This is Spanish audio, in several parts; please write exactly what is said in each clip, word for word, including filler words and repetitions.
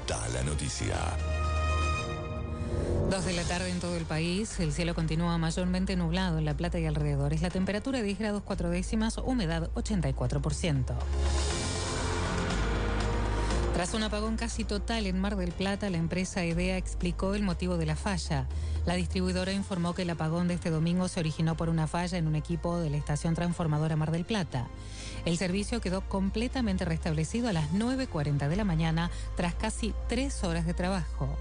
está la noticia? Dos de la tarde en todo el país, el cielo continúa mayormente nublado en La Plata y alrededores. La temperatura diez grados cuatro décimas, humedad ochenta y cuatro por ciento. Tras un apagón casi total en Mar del Plata, la empresa EDEA explicó el motivo de la falla. La distribuidora informó que el apagón de este domingo se originó por una falla en un equipo de la estación transformadora Mar del Plata. El servicio quedó completamente restablecido a las nueve cuarenta de la mañana tras casi tres horas de trabajo.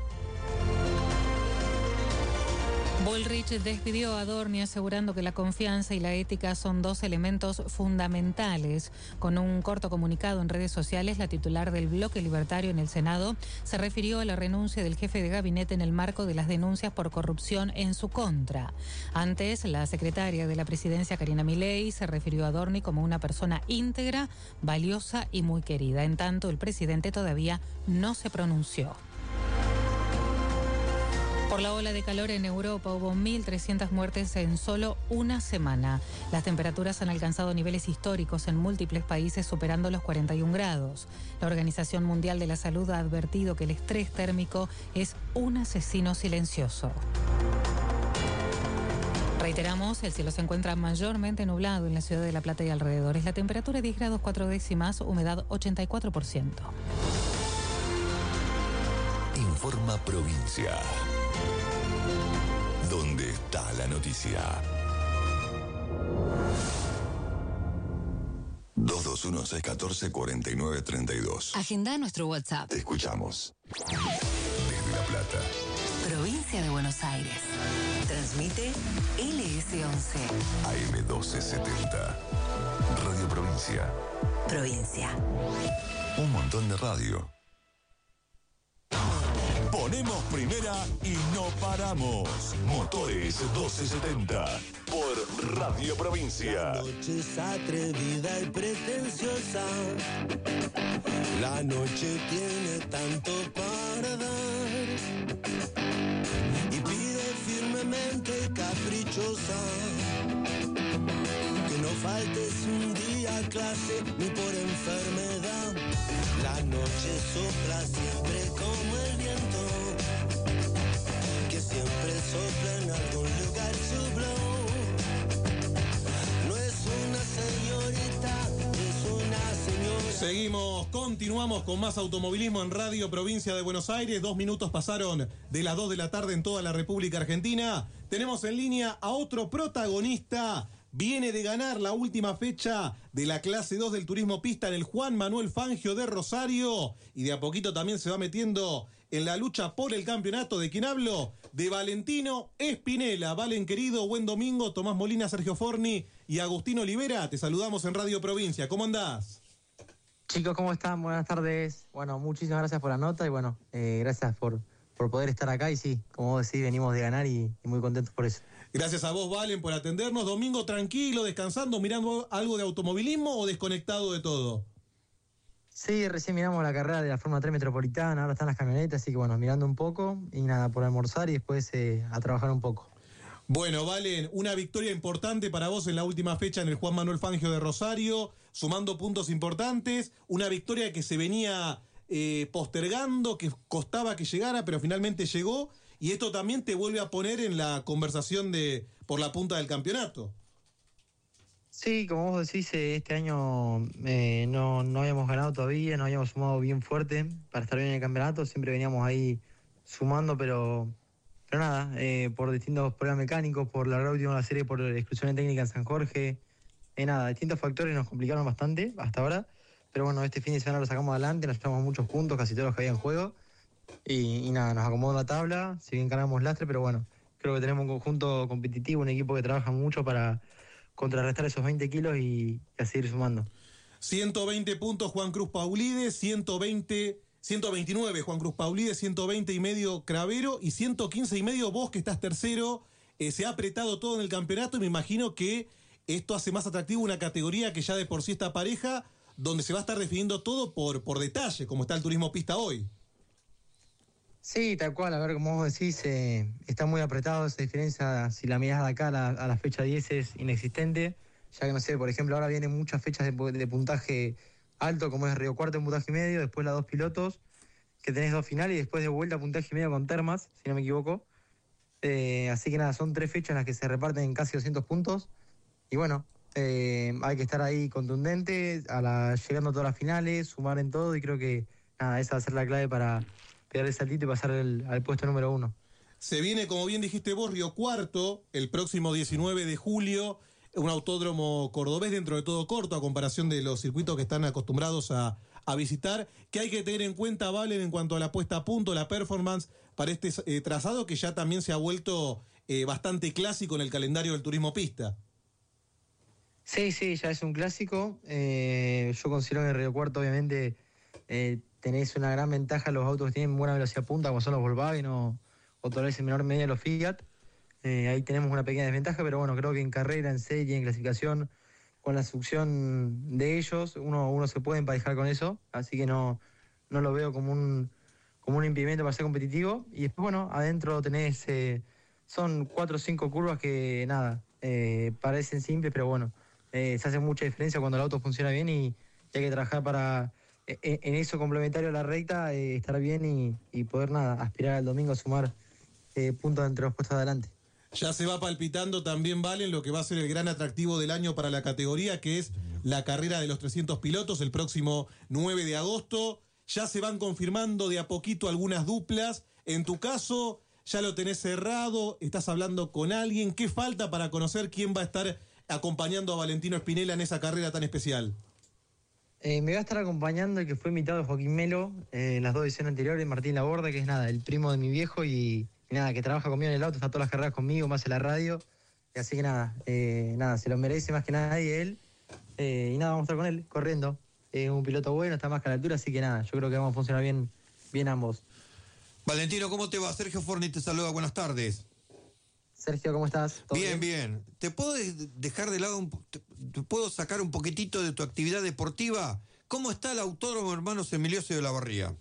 Bullrich despidió a Adorni asegurando que la confianza y la ética son dos elementos fundamentales. Con un corto comunicado en redes sociales, la titular del bloque libertario en el Senado se refirió a la renuncia del jefe de gabinete en el marco de las denuncias por corrupción en su contra. Antes, la secretaria de la presidencia, Karina Milei, se refirió a Adorni como una persona íntegra, valiosa y muy querida. En tanto, el presidente todavía no se pronunció. Por la ola de calor en Europa hubo mil trescientas muertes en solo una semana. Las temperaturas han alcanzado niveles históricos en múltiples países, superando los cuarenta y un grados. La Organización Mundial de la Salud ha advertido que el estrés térmico es un asesino silencioso. Reiteramos, el cielo se encuentra mayormente nublado en la ciudad de La Plata y alrededores. La temperatura diez grados cuatro décimas, humedad ochenta y cuatro por ciento. Informa Provincia. ¿Dónde está la noticia? dos dos uno seis uno cuatro cuatro nueve tres dos. Agenda nuestro WhatsApp. Te escuchamos. Desde La Plata. Provincia de Buenos Aires. Transmite L S once. A M doce setenta. Radio Provincia. Provincia. Un montón de radio. Ponemos primera y no paramos. Motores doce setenta por Radio Provincia. La noche es atrevida y pretenciosa. La noche tiene tanto para dar y pide firmemente y caprichosa que no faltes un día a clase ni por enfermedad. La noche sopla siempre como el viento, que siempre sopla en algún lugar su blow. No es una señorita, es una señora. Seguimos, continuamos con más automovilismo en Radio Provincia de Buenos Aires. Dos minutos pasaron de las dos de la tarde en toda la República Argentina. Tenemos en línea a otro protagonista. Viene de ganar la última fecha de la clase dos del turismo pista en el Juan Manuel Fangio de Rosario y de a poquito también se va metiendo en la lucha por el campeonato. ¿De quién hablo? De Valentino Espinela. Valen, querido, buen domingo. Tomás Molina, Sergio Forni y Agustín Olivera. Te saludamos en Radio Provincia. ¿Cómo andás? Chicos, ¿cómo están? Buenas tardes. Bueno, muchísimas gracias por la nota y bueno, eh, gracias por... por poder estar acá y sí, como vos decís, venimos de ganar y, y muy contentos por eso. Gracias a vos, Valen, por atendernos. Domingo tranquilo, descansando, mirando algo de automovilismo o desconectado de todo. Sí, recién miramos la carrera de la Fórmula tres Metropolitana, ahora están las camionetas, así que bueno, mirando un poco y nada, por almorzar y después eh, a trabajar un poco. Bueno, Valen, una victoria importante para vos en la última fecha en el Juan Manuel Fangio de Rosario, sumando puntos importantes, una victoria que se venía... Eh, postergando, que costaba que llegara, pero finalmente llegó, y esto también te vuelve a poner en la conversación de por la punta del campeonato. Sí, como vos decís, este año eh, no, no habíamos ganado todavía, no habíamos sumado bien fuerte para estar bien en el campeonato, siempre veníamos ahí sumando, pero, pero nada, eh, por distintos problemas mecánicos, por la última de la serie, por exclusión técnica en San Jorge, eh, nada, distintos factores nos complicaron bastante hasta ahora. Pero bueno, este fin de semana lo sacamos adelante, nos llevamos muchos puntos, casi todos los que había en juego. Y, y nada, nos acomodó la tabla, si bien ganamos lastre, pero bueno, creo que tenemos un conjunto competitivo, un equipo que trabaja mucho para contrarrestar esos veinte kilos y, y a seguir sumando. ciento veinte puntos Juan Cruz Paulides, ciento veinte, ciento veintinueve Juan Cruz Paulides, ciento veinte y medio Cravero y ciento quince y medio vos que estás tercero. Eh, se ha apretado todo en el campeonato y me imagino que esto hace más atractivo una categoría que ya de por sí está pareja, donde se va a estar definiendo todo por, por detalle, como está el turismo pista hoy. Sí, tal cual, a ver, como vos decís, eh, está muy apretado esa diferencia, si la mirás de acá a la, a la fecha diez es inexistente, ya que no sé, por ejemplo, ahora vienen muchas fechas de, de puntaje alto, como es Río Cuarto en puntaje medio, después las dos pilotos, que tenés dos finales y después de vuelta puntaje y medio con Termas, si no me equivoco. Eh, así que nada, son tres fechas en las que se reparten en casi doscientos puntos. Y bueno, eh, hay que estar ahí contundente, a la, llegando a todas las finales, sumar en todo, y creo que nada, esa va a ser la clave para pegar el saltito y pasar el, al puesto número uno. Se viene, como bien dijiste vos, Río Cuarto, el próximo diecinueve de julio, un autódromo cordobés dentro de todo corto, a comparación de los circuitos que están acostumbrados a, a visitar. ¿Qué hay que tener en cuenta, Valen, en cuanto a la puesta a punto, la performance para este eh, trazado que ya también se ha vuelto eh, bastante clásico en el calendario del turismo pista? Sí, sí, ya es un clásico. Eh, yo considero que en Río Cuarto, obviamente, eh, tenés una gran ventaja. Los autos que tienen buena velocidad punta, como son los Volkswagen o, o tal vez en menor medida los Fiat. Eh, ahí tenemos una pequeña desventaja, pero bueno, creo que en carrera, en serie, en clasificación, con la succión de ellos, uno, uno se puede emparejar con eso. Así que no, no lo veo como un, como un impedimento para ser competitivo. Y después, bueno, adentro tenés, eh, son cuatro o cinco curvas que, nada, eh, parecen simples, pero bueno, eh, se hace mucha diferencia cuando el auto funciona bien y, y hay que trabajar para, eh, en eso complementario a la recta, eh, estar bien y, y poder, nada, aspirar al domingo a sumar eh, puntos entre los puestos de adelante. Ya se va palpitando también, Valen, lo que va a ser el gran atractivo del año para la categoría, que es la carrera de los trescientos pilotos el próximo nueve de agosto. Ya se van confirmando de a poquito algunas duplas. En tu caso, ya lo tenés cerrado, estás hablando con alguien. ¿Qué falta para conocer quién va a estar acompañando a Valentino Spinella en esa carrera tan especial? Eh, me va a estar acompañando el que fue invitado de Joaquín Melo eh, en las dos ediciones anteriores, Martín Laborda, que es nada, el primo de mi viejo y, y nada, que trabaja conmigo en el auto, está todas las carreras conmigo, más en la radio. Así que nada, eh, nada, se lo merece más que nadie él. Eh, y nada, vamos a estar con él, corriendo. Es eh, un piloto bueno, está más que a la altura, así que nada, yo creo que vamos a funcionar bien, bien ambos. Valentino, ¿cómo te va? Sergio Forni te saluda, buenas tardes. Sergio, ¿cómo estás? Bien, bien, bien. ¿Te puedo dejar de lado, un, te, te puedo sacar un poquitito de tu actividad deportiva? ¿Cómo está el Autódromo Hermanos Emilioso de la Barría?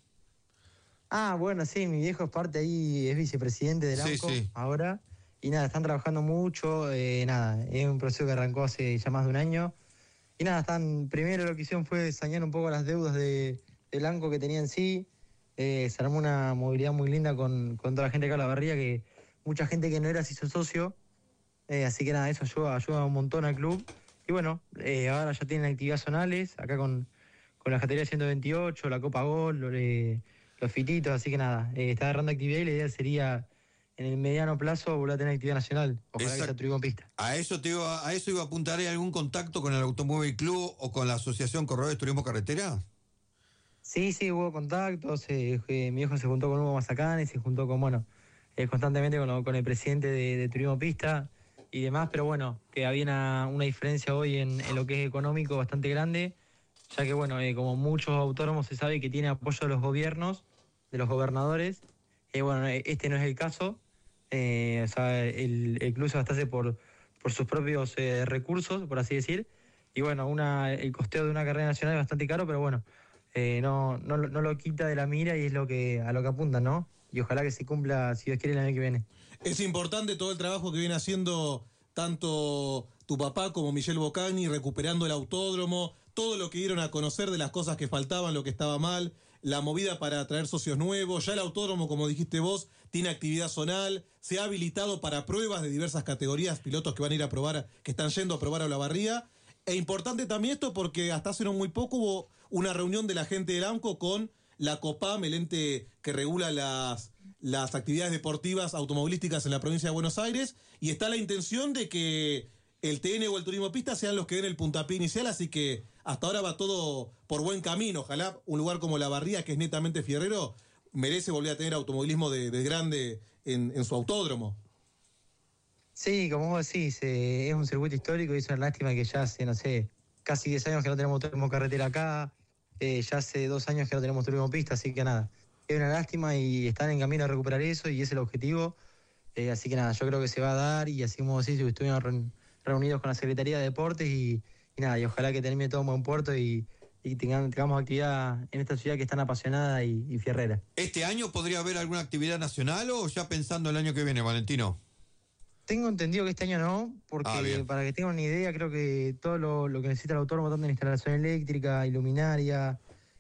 Ah, bueno, sí, mi viejo es parte ahí, es vicepresidente del sí, AMCO sí. ahora. Y nada, están trabajando mucho, eh, nada, es un proceso que arrancó hace ya más de un año. Y nada, están, primero lo que hicieron fue sanear un poco las deudas de, del AMCO que tenía en sí. Eh, se armó una movilidad muy linda con, con toda la gente acá en la Barría, que mucha gente que no era se hizo socio. Eh, así que nada, eso ayuda, ayuda un montón al club. Y bueno, eh, ahora ya tienen actividades zonales, acá con, con la categoría ciento veintiocho, la Copa Gol, los, eh, los fititos, así que nada, eh, está agarrando actividad y la idea sería en el mediano plazo volver a tener actividad nacional. Ojalá Exacto. que sea turismo pista. A eso, te iba, a eso iba a apuntar. ¿Hay algún contacto con el Automóvil Club o con la Asociación Corredores Turismo Carretera? Sí, sí, hubo contactos. Eh, eh, mi hijo se juntó con Hugo Mazacán y se juntó con, bueno, eh, constantemente con, lo, con el presidente de, de Turismo Pista y demás, pero bueno, que había una, una diferencia hoy en, en lo que es económico bastante grande, ya que, bueno, eh, como muchos autónomos se sabe que tiene apoyo de los gobiernos, de los gobernadores, eh, bueno, este no es el caso. Eh, o sea, el, el club se abastece por, por sus propios eh, recursos, por así decir, y bueno, una, el costeo de una carrera nacional es bastante caro, pero bueno, eh, no, no, no lo quita de la mira y es lo que a lo que apuntan, ¿no? Y ojalá que se cumpla, si Dios quiere, el año que viene. Es importante todo el trabajo que viene haciendo tanto tu papá como Michel Bocani, recuperando el autódromo, todo lo que dieron a conocer de las cosas que faltaban, lo que estaba mal, la movida para traer socios nuevos. Ya el autódromo, como dijiste vos, tiene actividad zonal, se ha habilitado para pruebas de diversas categorías, pilotos que van a ir a probar, que están yendo a probar a Olavarría. E importante también esto porque hasta hace no muy poco hubo una reunión de la gente del AMCO con la COPAM, el ente que regula las, las actividades deportivas automovilísticas en la provincia de Buenos Aires, y está la intención de que el T N o el Turismo Pista sean los que den el puntapié inicial, así que hasta ahora va todo por buen camino. Ojalá un lugar como La Barría, que es netamente fierrero, merece volver a tener automovilismo de, de grande en, en su autódromo. Sí, como vos decís, eh, es un circuito histórico y es una lástima que ya hace, no sé, casi diez años que no tenemos turismo carretera acá, eh, ya hace dos años que no tenemos turismo pista, así que nada, es una lástima y están en camino a recuperar eso y ese es el objetivo. Eh, así que nada, yo creo que se va a dar y así como decís, estuvimos re, reunidos con la Secretaría de Deportes y, y nada, y ojalá que termine todo en buen puerto y, y tengamos, tengamos actividad en esta ciudad que es tan apasionada y, y fierrera. ¿Este año podría haber alguna actividad nacional o ya pensando el año que viene, Valentino? Tengo entendido que este año no, porque ah, para que tengan una idea, creo que todo lo, lo que necesita el autódromo, tanto en instalación eléctrica, iluminaria,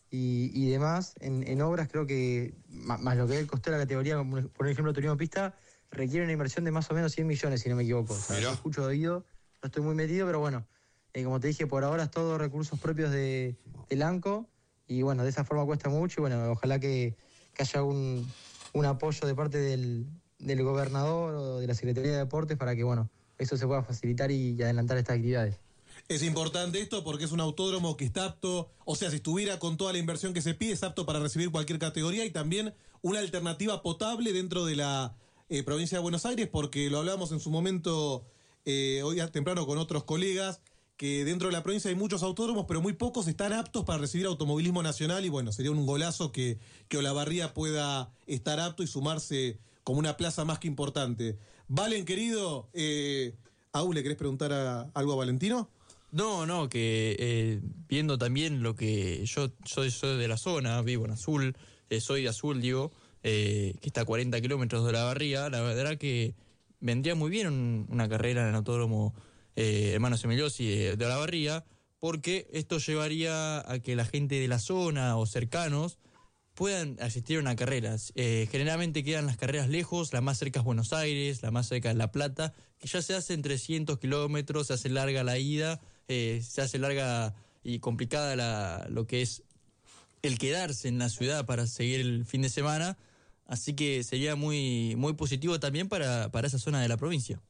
y, y demás, en, en obras creo que, más, más lo que es el costo de la categoría, como por ejemplo turismo pista, requiere una inversión de más o menos cien millones, si no me equivoco. O sea, yo escucho de oído, no estoy muy metido, pero bueno, eh, como te dije, por ahora es todo recursos propios de, del ANCO, y bueno, de esa forma cuesta mucho, y bueno, ojalá que, que haya un, un apoyo de parte del, del gobernador o de la Secretaría de Deportes para que, bueno, eso se pueda facilitar y, y adelantar estas actividades. Es importante esto porque es un autódromo que está apto, o sea, si estuviera con toda la inversión que se pide, es apto para recibir cualquier categoría y también una alternativa potable dentro de la eh, provincia de Buenos Aires, porque lo hablábamos en su momento eh, hoy temprano con otros colegas, que dentro de la provincia hay muchos autódromos, pero muy pocos están aptos para recibir automovilismo nacional y bueno, sería un golazo que, que Olavarría pueda estar apto y sumarse como una plaza más que importante. Valen, querido, eh, Aú, ¿le querés preguntar a, algo a Valentino? No, no, que eh, viendo también lo que yo soy, soy de la zona, vivo en Azul, eh, soy de Azul, digo, eh, que está a cuarenta kilómetros de Olavarría, la verdad que vendría muy bien un, una carrera en el autódromo eh, Hermanos Emiliosi de, de Olavarría, porque esto llevaría a que la gente de la zona o cercanos puedan asistir a una carrera. Eh, generalmente quedan las carreras lejos, la más cerca es Buenos Aires, la más cerca es La Plata, que ya se hacen trescientos kilómetros, se hace larga la ida, eh, se hace larga y complicada la, lo que es el quedarse en la ciudad para seguir el fin de semana, así que sería muy, muy positivo también para, para esa zona de la provincia.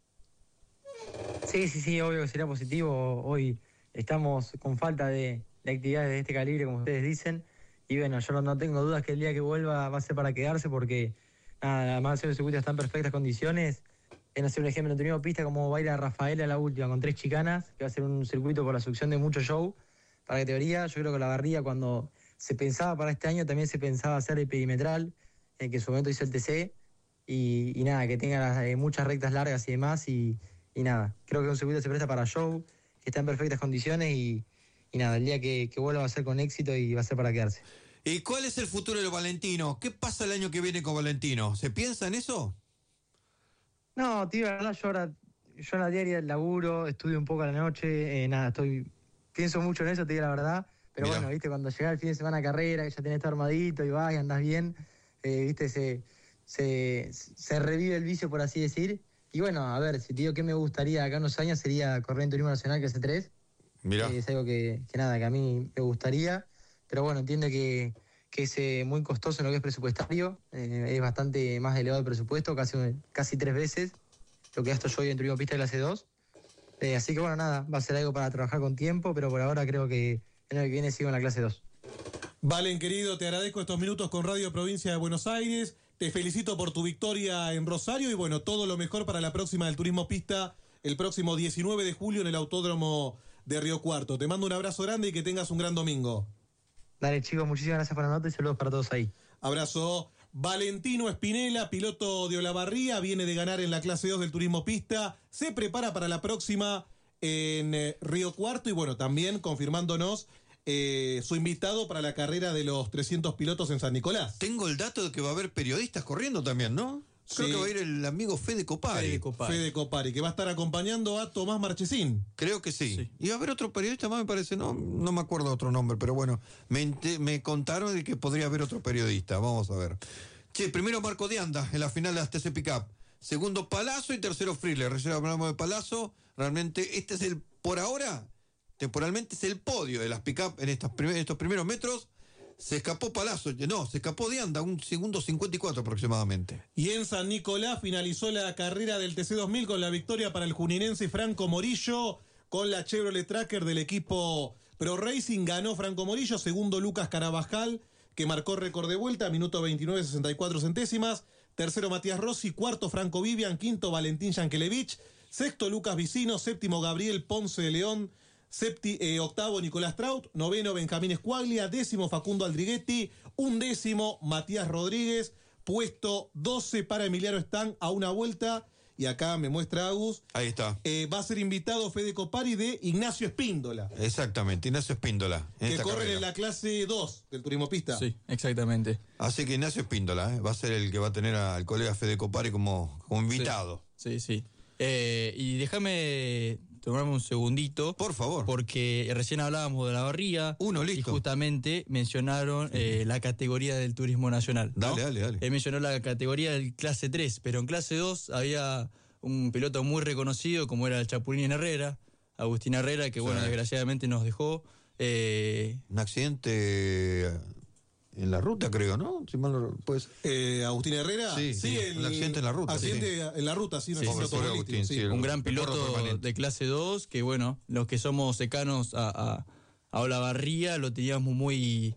Sí, sí, sí, obvio que sería positivo. Hoy estamos con falta de, de actividades de este calibre, como ustedes dicen. Y bueno, yo no, no tengo dudas que el día que vuelva va a ser para quedarse porque nada, además el circuito está en perfectas condiciones. En hacer un ejemplo, en turismo pista como va a ir a Rafaela la última con tres chicanas, que va a ser un circuito por la succión de mucho show. Para categoría, yo creo que la Barría cuando se pensaba para este año también se pensaba hacer el perimetral, eh, que en su momento hizo el T C, y, y nada, que tenga las, eh, muchas rectas largas y demás, y, y nada, creo que un circuito se presta para show, que está en perfectas condiciones y... Y nada, el día que, que vuelva va a ser con éxito y va a ser para quedarse. ¿Y cuál es el futuro de Valentino? ¿Qué pasa el año que viene con Valentino? ¿Se piensa en eso? No, tío, la verdad, yo ahora, yo en la diaria laburo, estudio un poco a la noche, eh, nada, estoy, pienso mucho en eso, te digo la verdad. Pero Mirá. Bueno, viste, cuando llega el fin de semana carrera, que ya tenés todo armadito y vas y andás bien, eh, viste, se, se, se revive el vicio, por así decir. Y bueno, a ver, si te digo qué me gustaría acá unos años, sería correr en Turismo Nacional, que es C tres. Mirá. Eh, es algo que, que nada, que a mí me gustaría, pero bueno, entiendo que, que es eh, muy costoso en lo que es presupuestario, eh, es bastante más elevado el presupuesto, casi, casi tres veces lo que gasto yo hoy en turismo pista clase dos, eh, así que bueno, nada, va a ser algo para trabajar con tiempo, pero por ahora creo que en el que viene sigo en la clase dos. Valen, querido, te agradezco estos minutos con Radio Provincia de Buenos Aires, te felicito por tu victoria en Rosario y bueno, todo lo mejor para la próxima del turismo pista, el próximo diecinueve de julio en el Autódromo de Río Cuarto. Te mando un abrazo grande y que tengas un gran domingo. Dale, chicos, muchísimas gracias por la nota y saludos para todos ahí. Abrazo. Valentino Espinela, piloto de Olavarría, viene de ganar en la clase dos del turismo pista, se prepara para la próxima en eh, Río Cuarto y bueno, también confirmándonos eh, su invitado para la carrera de los trescientos pilotos en San Nicolás. Tengo el dato de que va a haber periodistas corriendo también, ¿no? Creo Sí. que va a ir el amigo Fede Copari. Fede Copari. Fede Copari, que va a estar acompañando a Tomás Marchesín. Creo que sí. Sí. Y va a haber otro periodista más, me parece, no, no me acuerdo otro nombre, pero bueno, me, ente- me contaron de que podría haber otro periodista, vamos a ver. Che, primero Marco de Anda en la final de las T C Pickup. Segundo Palazzo y tercero Friler. Recién hablamos de Palazzo, realmente este es el, por ahora, temporalmente es el podio de las Pickup en estas prim- estos primeros metros. Se escapó Palazzo, no, se escapó de Anda, un segundo cincuenta y cuatro aproximadamente. Y en San Nicolás finalizó la carrera del T C dos mil con la victoria para el juninense Franco Morillo, con la Chevrolet Tracker del equipo Pro Racing. Ganó Franco Morillo, segundo Lucas Carabajal, que marcó récord de vuelta, minuto veintinueve sesenta y cuatro centésimas. Tercero Matías Rossi, cuarto Franco Vivian, quinto Valentín Yankelevich, sexto Lucas Vicino, séptimo Gabriel Ponce de León, Septi, eh, octavo Nicolás Traut, noveno Benjamín Escuaglia, décimo Facundo Aldriguetti, undécimo Matías Rodríguez, puesto doce para Emiliano Están a una vuelta, y acá me muestra Agus, Ahí está. eh, va a ser invitado Fede Copari de Ignacio Espíndola, Exactamente, Ignacio Espíndola. En que esta corren carrera. en la clase dos del turismo pista. Sí, exactamente. Así que Ignacio Espíndola ¿eh? va a ser el que va a tener al colega Fede Copari como, como invitado. Sí, sí. sí. Eh, y déjame, te tomame un segundito. Por favor. Porque recién hablábamos de la barría. Uno, listo. Y justamente mencionaron eh, la categoría del turismo nacional, ¿no? Dale, dale, dale. Él mencionó la categoría del clase tres, pero en clase dos había un piloto muy reconocido como era el Chapulín Herrera, Agustín Herrera, que Sí. bueno, desgraciadamente nos dejó. Eh, Un accidente en la ruta, creo, ¿no? Si mal no pues. Eh, Agustín Herrera. Sí, sí, el, un accidente en la ruta, Accidente sí. en la ruta, sí, no Sí, es sí, piloto sí, automovilístico, Agustín, sí. sí, el- un gran recuerdo piloto permanente. de clase dos, que bueno, los que somos secanos a, a, a Olavarría lo teníamos muy,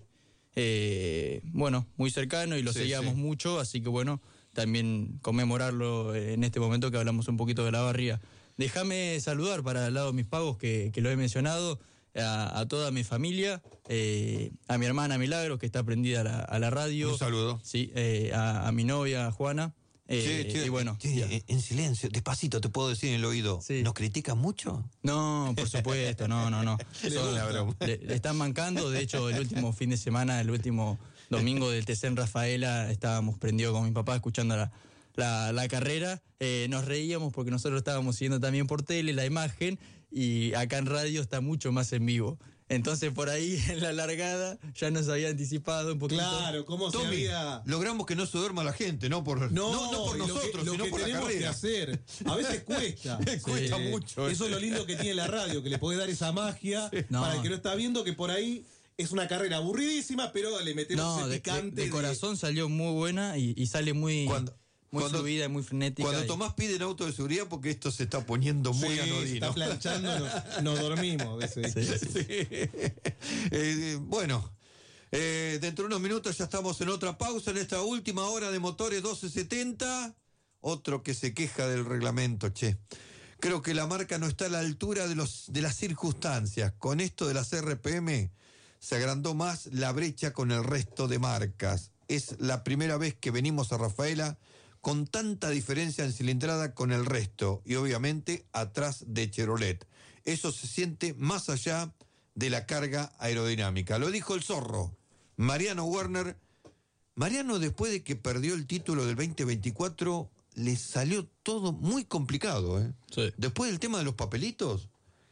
eh, bueno, muy cercano y lo Sí, seguíamos sí. mucho, así que bueno, también conmemorarlo en este momento que hablamos un poquito de la barría. Déjame saludar para el lado de mis pagos, que, que lo he mencionado, a, a toda mi familia, eh, a mi hermana Milagros, que está prendida a la, a la radio. Un saludo. Sí, eh, a, a mi novia Juana. Eh, Che, che, y bueno, che, ya. en- en silencio, despacito, te puedo decir en el oído. Sí. ¿Nos critican mucho? No, por supuesto, no, no, no. Son- La broma. le, le están mancando, de hecho, el último fin de semana, el último domingo del T C en Rafaela, estábamos prendidos con mi papá escuchando la, la, la carrera. Eh, nos reíamos porque nosotros estábamos siguiendo también por tele la imagen y acá en radio está mucho más en vivo. Entonces por ahí en la largada ya nos había anticipado un poquito. Claro, cómo se Tommy, había... logramos que no se duerma la gente, no por, No, no, no por y lo que- nosotros, lo sino que por la tenemos que carrera. hacer. A veces cuesta. Cuesta mucho. Eso es lo lindo que tiene la radio, que le puede dar esa magia No. para el que no está viendo, que por ahí es una carrera aburridísima, pero le metemos No, ese de, de- picante de corazón salió muy buena y, y sale muy, Cuando- muy cuando- fluida y muy frenética. Cuando y- Tomás pide en auto de seguridad porque esto se está poniendo muy Sí, se anodino. está planchando, nos, nos dormimos a veces. Sí, sí, sí. Sí. Eh, bueno, eh, dentro de unos minutos ya estamos en otra pausa en esta última hora de Motores doce setenta. Otro que se queja del reglamento, che. Creo que la marca no está a la altura de, los, de las circunstancias. Con esto de las R P M se agrandó más la brecha con el resto de marcas. Es la primera vez que venimos a Rafaela con tanta diferencia en cilindrada con el resto y obviamente atrás de Chevrolet. Eso se siente más allá de la carga aerodinámica. Lo dijo el zorro, Mariano Werner. Mariano, después de que perdió el título del veinte veinticuatro, le salió todo muy complicado, ¿eh? Sí. Después del tema de los papelitos,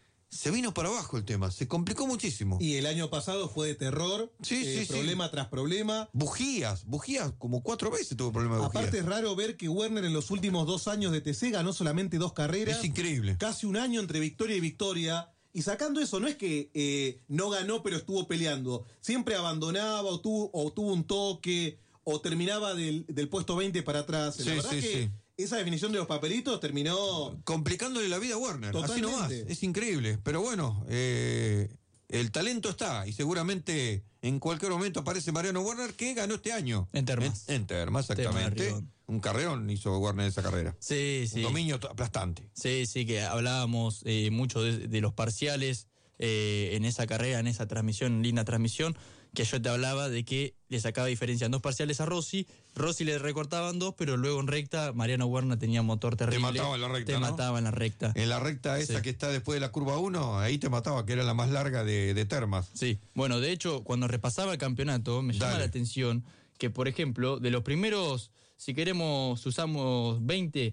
se vino para abajo el tema, se complicó muchísimo. Y el año pasado fue de terror, Sí, eh, sí, sí. problema tras problema. Bujías, bujías, como cuatro veces tuvo problema de bujías. Aparte es raro ver que Werner en los últimos dos años de T C ganó solamente dos carreras. Es increíble. Casi un año entre victoria y victoria. Y sacando eso, no es que eh, no ganó pero estuvo peleando. Siempre abandonaba o tuvo, o tuvo un toque o terminaba del, del puesto veinte para atrás. Sí, La verdad sí, que sí. esa definición de los papelitos terminó... Complicándole la vida a Werner, así Totalmente. nomás, es increíble. Pero bueno, eh, el talento está y seguramente en cualquier momento aparece Mariano Werner, que ganó este año. En Termas. En, en Termas, exactamente. Termas, Ribón. Un carreón hizo Werner esa carrera. Sí, sí. Un dominio to- aplastante. Sí, sí, que hablábamos eh, mucho de, de los parciales eh, en esa carrera, en esa transmisión, linda transmisión, que yo te hablaba de que le sacaba diferencia en dos parciales a Rossi. Rossi le recortaban dos, pero luego en recta Mariano Werner tenía un motor terrible. mataba en la recta, Te ¿no? mataba en la recta. En la recta esa Sí. que está después de la curva uno, ahí te mataba, que era la más larga de, de Termas. Sí, bueno, de hecho, cuando repasaba el campeonato, me llama Dale. la atención que, por ejemplo, de los primeros, si queremos, usamos veinte,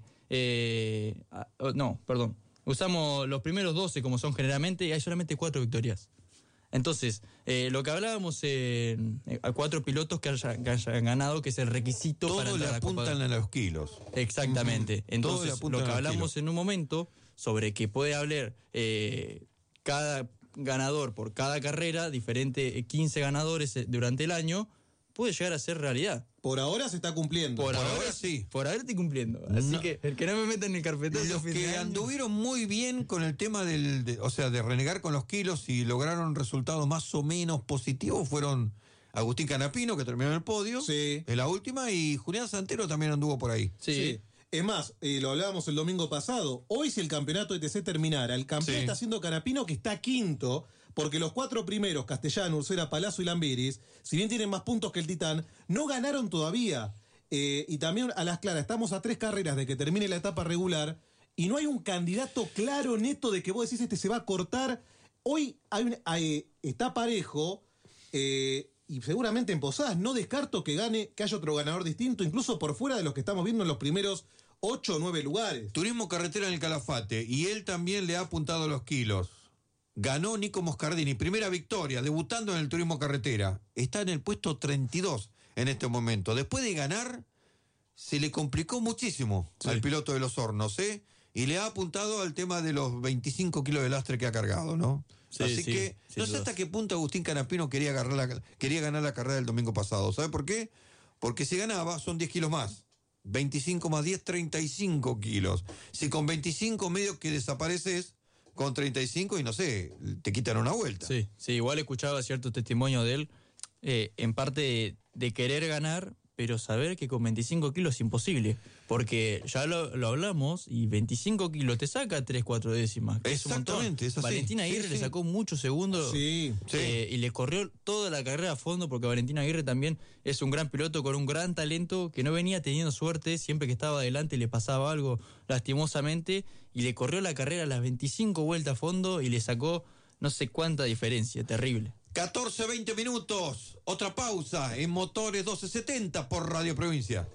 eh, ah, oh, no, perdón, usamos los primeros doce como son generalmente y hay solamente cuatro victorias. Entonces, eh, lo que hablábamos en eh, a cuatro pilotos que hayan, que hayan ganado, que es el requisito para Todo le entrar a la Copa apuntan a los kilos. Exactamente. Ujú. Todo le Entonces, apuntan lo a que los hablamos kilos. en un momento sobre que puede haber eh, cada ganador por cada carrera, diferente, eh, quince ganadores eh, durante el año, puede llegar a ser realidad. Por ahora se está cumpliendo. Por, Por ahora, ahora sí. Por ahora estoy cumpliendo. Así No. que el que no me meta en el carpetazo Los fin de que año- anduvieron muy bien con el tema del, de- o sea, de renegar con los kilos y lograron resultados más o menos positivos fueron Agustín Canapino, que terminó en el podio, Sí. en la última, y Julián Santero también anduvo por ahí. Sí. Sí. Es más, eh, lo hablábamos el domingo pasado. Hoy, si el campeonato de T C terminara, el campeón Sí. está haciendo Canapino, que está quinto, porque los cuatro primeros, Castellano, Ursera, Palazzo y Lambiris, si bien tienen más puntos que el Titán, no ganaron todavía. Eh, y también a las claras, estamos a tres carreras de que termine la etapa regular y no hay un candidato claro, neto, de que vos decís este se va a cortar. Hoy hay un- hay- está parejo. Eh, y seguramente en Posadas no descarto que gane, que haya otro ganador distinto, incluso por fuera de los que estamos viendo en los primeros ocho o nueve lugares. Turismo carretera en el Calafate, y él también le ha apuntado los kilos. Ganó Nico Moscardini, primera victoria, debutando en el turismo carretera. Está en el puesto treinta y dos en este momento. Después de ganar, se le complicó muchísimo sí. al piloto de los Hornos, ¿eh? Y le ha apuntado al tema de los veinticinco kilos de lastre que ha cargado, ¿no? Sí, Así sí, que no sé duda. hasta qué punto Agustín Canapino quería, agarrar la, quería ganar la carrera del domingo pasado. ¿Sabe por qué? Porque si ganaba son diez kilos más. veinticinco más diez, treinta y cinco kilos. Si con veinticinco medio que desapareces, con treinta y cinco y no sé, te quitan una vuelta. Sí, sí, igual escuchaba cierto testimonio de él, eh, en parte de, de querer ganar, pero saber que con veinticinco kilos es imposible, porque ya lo, lo hablamos y veinticinco kilos te saca tres, cuatro décimas. Exactamente, es, es así. Valentín Aguirre sí, sí. le sacó muchos segundos sí, sí. Eh, y le corrió toda la carrera a fondo, porque Valentín Aguirre también es un gran piloto con un gran talento que no venía teniendo suerte, siempre que estaba adelante le pasaba algo lastimosamente y le corrió la carrera a las veinticinco vueltas a fondo y le sacó no sé cuánta diferencia, terrible. catorce, veinte minutos, otra pausa en Motores doce setenta por Radio Provincia.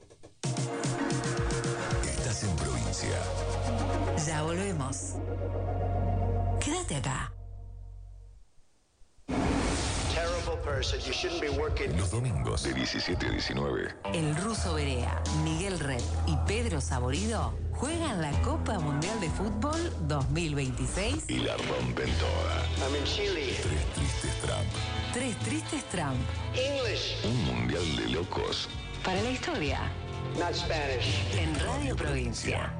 Estás en Provincia. Ya volvemos. Quédate acá. Los domingos de diecisiete a diecinueve. El Ruso Berea, Miguel Red y Pedro Saborido juegan la Copa Mundial de Fútbol dos mil veintiséis Y la rompen toda. I'm in Chile. Tres tristes Trump. Tres Tristes Trump. English. Un mundial de locos. Para la historia. Not Spanish. En Radio Provincia.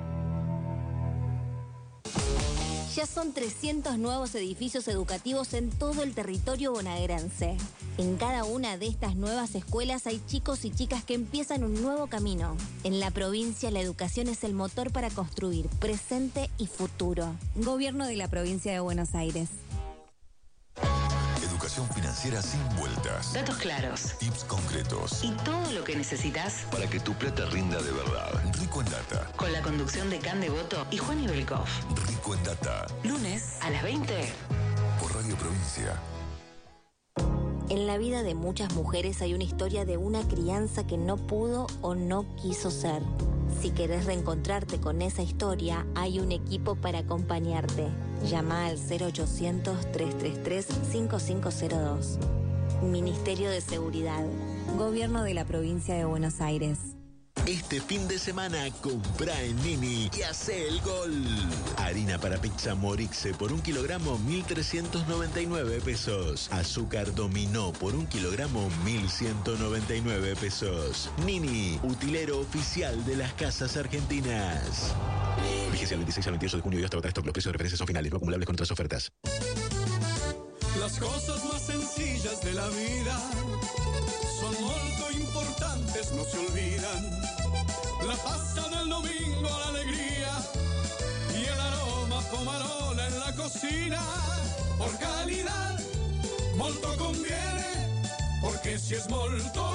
Ya son trescientos nuevos edificios educativos en todo el territorio bonaerense. En cada una de estas nuevas escuelas hay chicos y chicas que empiezan un nuevo camino. En la provincia, la educación es el motor para construir presente y futuro. Gobierno de la Provincia de Buenos Aires. Educación financiera sin vueltas. Datos claros. Tips concretos. Y todo lo que necesitas para que tu plata rinda de verdad. Rico en Data. Con la conducción de Can Devoto y Juan Ibelkov. Rico en Data. Lunes a las veinte. Por Radio Provincia. En la vida de muchas mujeres hay una historia de una crianza que no pudo o no quiso ser. Si querés reencontrarte con esa historia, hay un equipo para acompañarte. Llama al cero ochocientos, tres tres tres, cinco cinco cero dos. Ministerio de Seguridad. Gobierno de la Provincia de Buenos Aires. Este fin de semana compra en Nini y hace el gol. Harina para pizza Morixe por un kilogramo mil trescientos noventa y nueve pesos. Azúcar Dominó por un kilogramo mil ciento noventa y nueve pesos. Nini, utilero oficial de las casas argentinas. Vigencia del veintiséis al veintiocho de junio y hasta agotar stock. Los precios de referencia son finales, no acumulables con otras ofertas. Las cosas más sencillas de la vida son muy importantes, no se olvidan. La pasta del domingo, la alegría y el aroma pomarola en la cocina. Por calidad, molto conviene, porque si es molto,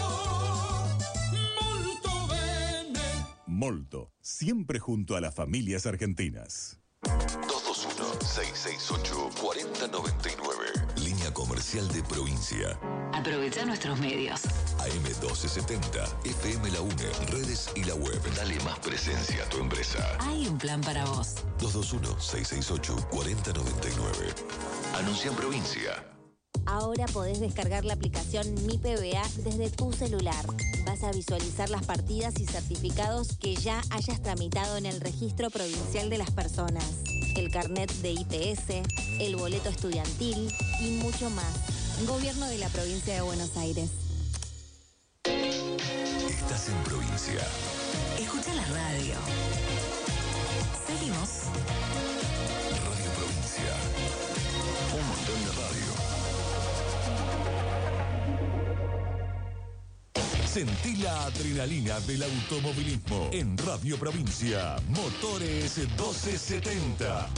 molto bene. Molto, siempre junto a las familias argentinas. dos dos uno, seis seis ocho, cuatro cero nueve nueve. Línea comercial de Provincia. Aprovecha nuestros medios. A M doce setenta, F M La UNE, redes y la web. Dale más presencia a tu empresa. Hay un plan para vos. dos dos uno, seis seis ocho, cuatro cero nueve nueve. Anuncia en Provincia. Ahora podés descargar la aplicación Mi P B A desde tu celular. Vas a visualizar las partidas y certificados que ya hayas tramitado en el Registro Provincial de las Personas, el carnet de I P S, el boleto estudiantil y mucho más. Gobierno de la Provincia de Buenos Aires. Estás en Provincia. Escucha la radio. Seguimos. Radio Provincia. Un montón de radio. Sentí la adrenalina del automovilismo en Radio Provincia. Motores doce setenta.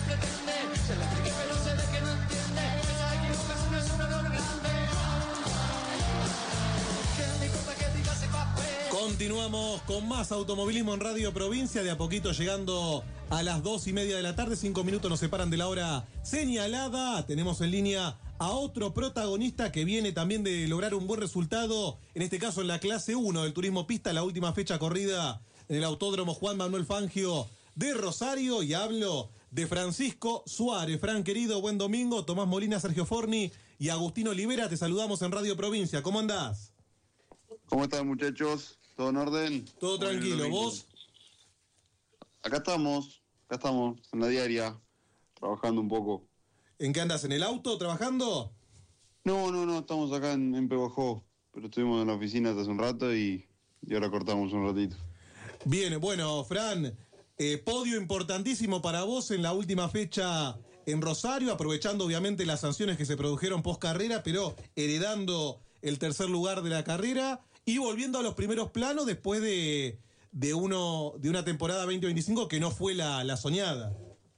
pretende, se le explique pero se ve que no entiende, esa equivocación es un error grande. Que me importa que diga ese papel. Continuamos con más automovilismo en Radio Provincia, de a poquito llegando a las dos y media de la tarde, cinco minutos nos separan de la hora señalada. Tenemos en línea a otro protagonista que viene también de lograr un buen resultado, en este caso en la clase uno del turismo pista, la última fecha corrida en el Autódromo Juan Manuel Fangio de Rosario, y hablo de Francisco Suárez. Fran, querido, buen domingo. Tomás Molina, Sergio Forni y Agustín Olivera, te saludamos en Radio Provincia. ¿Cómo andás? ¿Cómo están, muchachos? ¿Todo en orden? Todo tranquilo, ¿vos? Acá estamos, acá estamos, en la diaria, trabajando un poco. ¿En qué andas? ¿En el auto trabajando? No, no, no, estamos acá en, en Peguajó, pero estuvimos en la oficina hace un rato y, y ahora cortamos un ratito. Bien, bueno, Fran, eh, podio importantísimo para vos en la última fecha en Rosario, aprovechando obviamente las sanciones que se produjeron post carrera, pero heredando el tercer lugar de la carrera y volviendo a los primeros planos después de, de, uno, de una temporada veinte veinticinco que no fue la, la soñada.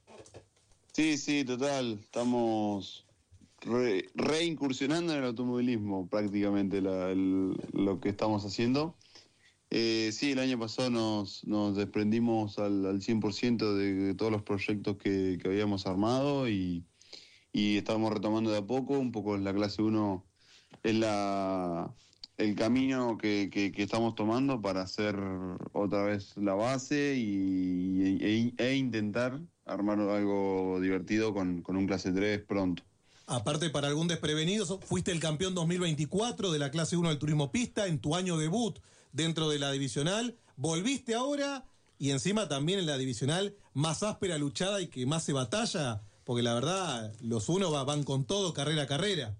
Sí, sí, total, estamos re, reincursionando en el automovilismo prácticamente la, el, lo que estamos haciendo. Eh, sí, el año pasado nos, nos desprendimos al, al cien por ciento de, de todos los proyectos que, que habíamos armado y, y estamos retomando de a poco, un poco la clase uno es la, el camino que, que, que estamos tomando para hacer otra vez la base y, e, e intentar armar algo divertido con, con un clase tres pronto. Aparte, para algún desprevenido, fuiste el campeón dos mil veinticuatro de la clase uno del turismo pista en tu año debut dentro de la divisional. Volviste ahora y encima también en la divisional más áspera, luchada y que más se batalla, porque la verdad, los uno van con todo, carrera a carrera.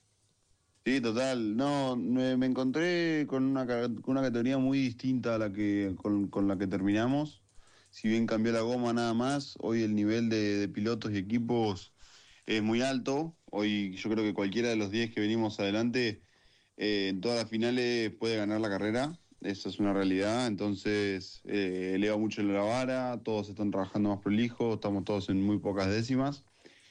Sí, total. No, me, me encontré con una, con una categoría muy distinta a la que con, con la que terminamos. Si bien cambió la goma nada más, hoy el nivel de, de pilotos y equipos es muy alto. Hoy yo creo que cualquiera de los diez que venimos adelante eh, en todas las finales puede ganar la carrera. Eso es una realidad. Entonces eh, eleva mucho la vara, todos están trabajando más prolijo, estamos todos en muy pocas décimas.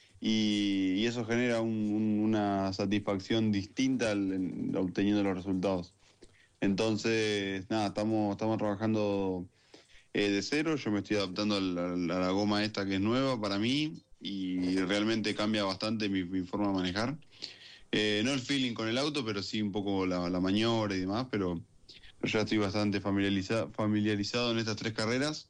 Y, y eso genera un, un, una satisfacción distinta al, en, obteniendo los resultados. Entonces, nada, estamos, estamos trabajando eh, de cero. Yo me estoy adaptando a la, a la goma esta que es nueva para mí y realmente cambia bastante mi, mi forma de manejar. Eh, no el feeling con el auto, pero sí un poco la, la maniobra y demás, pero, pero ya estoy bastante familiarizado, familiarizado en estas tres carreras.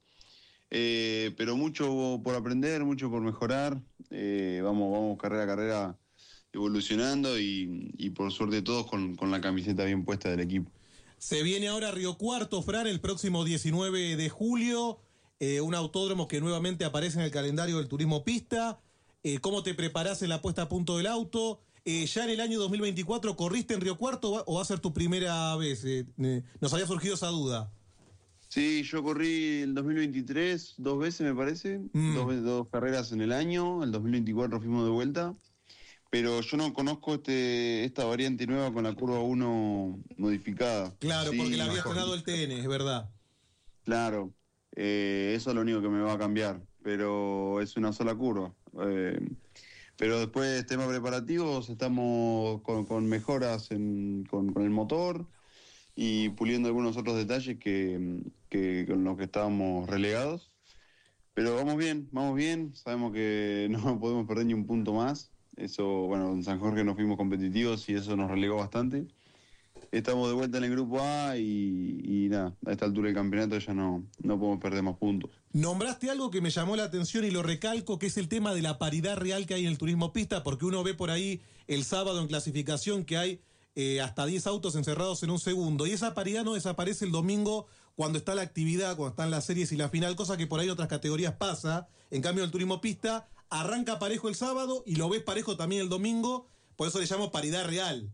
Eh, pero mucho por aprender, mucho por mejorar. Eh, vamos, vamos carrera a carrera evolucionando y, y por suerte todos con, con la camiseta bien puesta del equipo. Se viene ahora Río Cuarto, Fran, el próximo diecinueve de julio, eh, un autódromo que nuevamente aparece en el calendario del turismo pista. Eh, ¿Cómo te preparás en la puesta a punto del auto? Eh, ¿Ya en el año dos mil veinticuatro corriste en Río Cuarto o va a ser tu primera vez? Eh, eh, nos había surgido esa duda. Sí, yo corrí el dos mil veintitrés dos veces, me parece, mm. dos, dos carreras en el año, el dos mil veinticuatro fuimos de vuelta, pero yo no conozco este esta variante nueva con la curva uno modificada. Claro, sí, porque la había mejor. ganado el T N, es verdad. Claro, eh, eso es lo único que me va a cambiar, pero es una sola curva. Eh, pero después, temas preparativos, estamos con, con mejoras en, con, con el motor y puliendo algunos otros detalles que, que con los que estábamos relegados. Pero vamos bien, vamos bien, sabemos que no podemos perder ni un punto más. Eso, bueno, en San Jorge nos fuimos competitivos y eso nos relegó bastante. Estamos de vuelta en el grupo A y, y nada, a esta altura del campeonato ya no, no podemos perder más puntos. Nombraste algo que me llamó la atención y lo recalco, que es el tema de la paridad real que hay en el turismo pista, porque uno ve por ahí el sábado en clasificación que hay Eh, hasta diez autos encerrados en un segundo, y esa paridad no desaparece el domingo cuando está la actividad, cuando están las series y la final, cosa que por ahí en otras categorías pasa. En cambio el turismo pista arranca parejo el sábado y lo ves parejo también el domingo, por eso le llamo paridad real.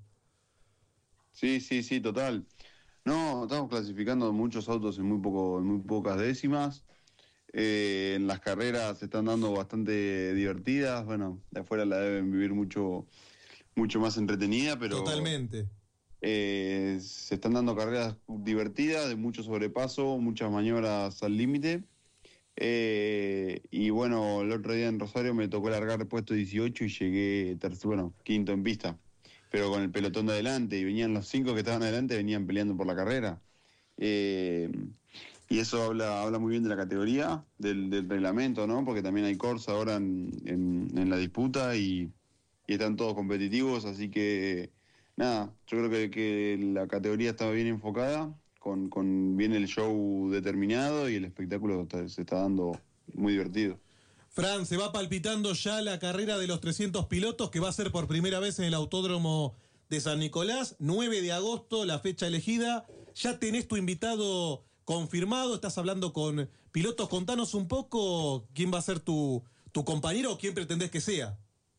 Sí, sí, sí, total. No, estamos clasificando muchos autos en muy poco, en muy pocas décimas. Eh, en las carreras se están dando bastante divertidas, bueno, de afuera la deben vivir mucho mucho más entretenida, pero totalmente. Eh, se están dando carreras divertidas, de mucho sobrepaso, muchas maniobras al límite, Eh, y bueno, el otro día en Rosario me tocó largar puesto dieciocho y llegué, tercero, bueno, quinto en pista, pero con el pelotón de adelante, y venían los cinco que estaban adelante, venían peleando por la carrera. Eh, y eso habla habla muy bien de la categoría, del, del reglamento, ¿no? Porque también hay Corsa ahora en, en, en la disputa y, y están todos competitivos, así que nada, yo creo que, que la categoría estaba bien enfocada, con, con bien el show determinado y el espectáculo está, se está dando muy divertido. Fran, se va palpitando ya la carrera de los trescientos pilotos que va a ser por primera vez en el Autódromo de San Nicolás, nueve de agosto, la fecha elegida. Ya tenés tu invitado confirmado, estás hablando con pilotos. Contanos un poco quién va a ser tu, tu compañero o quién pretendés que sea.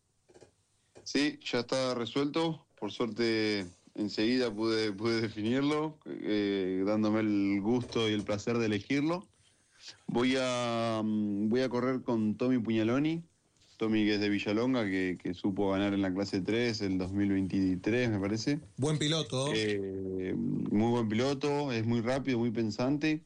Sí, ya está resuelto. Por suerte, enseguida pude, pude definirlo, eh, dándome el gusto y el placer de elegirlo. Voy a, voy a correr con Tommy Pugnaloni. Tommy, que es de Villalonga, que, que supo ganar en la clase tres el dos mil veintitrés, me parece. Buen piloto. Eh, muy buen piloto, es muy rápido, muy pensante.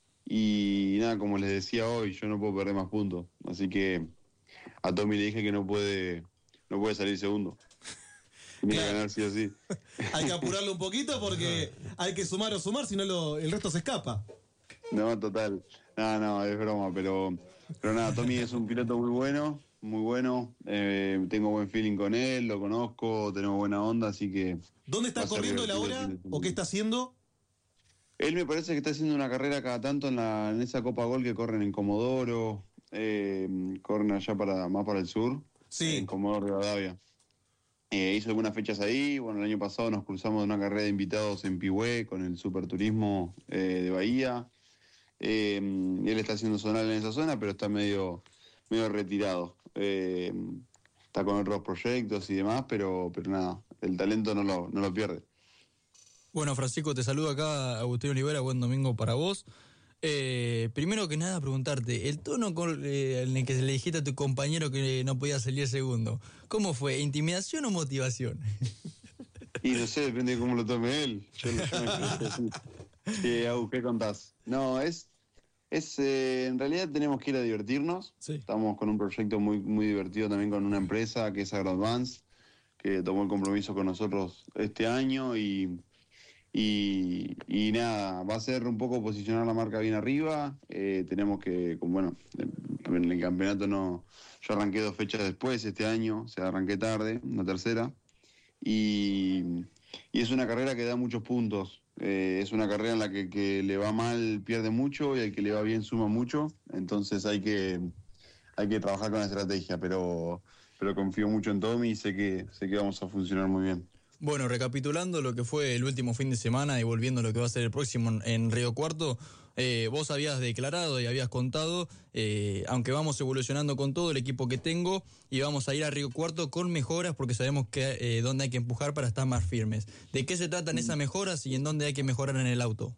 Y nada, como les decía hoy, yo no puedo perder más puntos. Así que a Tommy le dije que no puede, no puede salir segundo. Tiene que ganar sí o sí. Hay que apurarlo un poquito porque hay que sumar o sumar, si no lo, el resto se escapa. No, total. No, no, es broma, pero, pero nada, Tommy es un piloto muy bueno. Muy bueno, eh, tengo buen feeling con él, lo conozco, tenemos buena onda, así que... ¿Dónde está corriendo él ahora o qué está haciendo? Él me parece que está haciendo una carrera cada tanto en, la, en esa Copa Gol que corren en Comodoro, eh, corren allá para más para el sur, sí. En Comodoro Rivadavia. Eh, hizo algunas fechas ahí, bueno, el año pasado nos cruzamos de una carrera de invitados en Pihue con el Superturismo eh, de Bahía. Eh, él está haciendo zonal en esa zona, pero está medio, medio retirado. Eh, está con otros proyectos y demás, pero, pero nada, el talento no lo, no lo pierde. Bueno, Francisco, te saludo acá, Agustín Olivera, buen domingo para vos. Eh, primero que nada, preguntarte, el tono con, eh, en el que le dijiste a tu compañero que no podía salir segundo, ¿cómo fue? ¿Intimidación o motivación? Y no sé, depende de cómo lo tome él. Yo, yo me así. Sí, Agus, ¿qué contás? No, es... Es, eh, en realidad tenemos que ir a divertirnos. Sí. Estamos con un proyecto muy, muy divertido también con una empresa que es AgroAdvance, que tomó el compromiso con nosotros este año y, y, y nada, va a ser un poco posicionar la marca bien arriba. Eh, tenemos que, bueno, en el campeonato no, yo arranqué dos fechas después este año, o sea, arranqué tarde, una tercera, y, y es una carrera que da muchos puntos. Eh, es una carrera en la que, que le va mal pierde mucho y al que le va bien suma mucho, entonces hay que hay que trabajar con la estrategia, pero pero confío mucho en Tommy y sé que sé que vamos a funcionar muy bien. Bueno, recapitulando lo que fue el último fin de semana y volviendo a lo que va a ser el próximo en Río Cuarto, eh, vos habías declarado y habías contado, eh, aunque vamos evolucionando con todo el equipo que tengo y vamos a ir a Río Cuarto con mejoras porque sabemos que eh, dónde hay que empujar para estar más firmes. ¿De qué se tratan esas mejoras y en dónde hay que mejorar en el auto?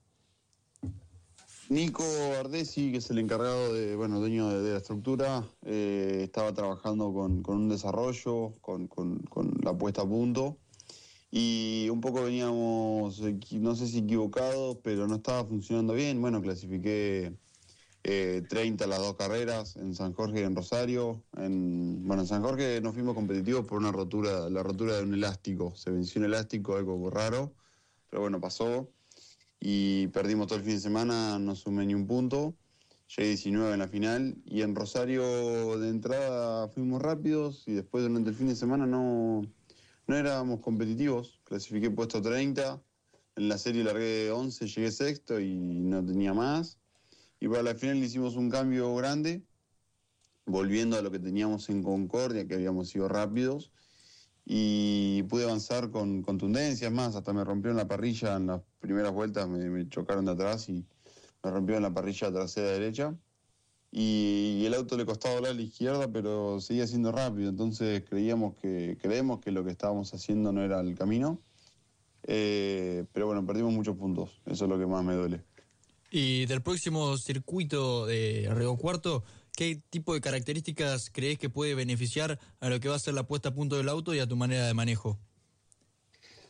Nico Ardesi, que es el encargado de, bueno, dueño de, de la estructura, eh, estaba trabajando con, con un desarrollo, con, con, con la puesta a punto. Y un poco veníamos, no sé si equivocados, pero no estaba funcionando bien. Bueno, clasifiqué eh, treinta las dos carreras, en San Jorge y en Rosario. En, bueno, en San Jorge nos fuimos competitivos por una rotura, la rotura de un elástico. Se venció un elástico, algo raro, pero bueno, pasó. Y perdimos todo el fin de semana, no sumé ni un punto. Llegué diecinueve en la final. Y en Rosario de entrada fuimos rápidos y después durante el fin de semana no... No éramos competitivos, clasifiqué puesto treinta, en la serie largué once, llegué sexto y no tenía más. Y para la final hicimos un cambio grande, volviendo a lo que teníamos en Concordia, que habíamos sido rápidos, y pude avanzar con contundencias más, hasta me rompieron la parrilla en las primeras vueltas, me, me chocaron de atrás y me rompieron la parrilla trasera derecha. Y el auto le costaba doblar a la izquierda, pero seguía siendo rápido, entonces creíamos que creemos que lo que estábamos haciendo no era el camino, eh, pero bueno, perdimos muchos puntos, eso es lo que más me duele. Y del próximo circuito de Río Cuarto, ¿qué tipo de características crees que puede beneficiar a lo que va a ser la puesta a punto del auto y a tu manera de manejo?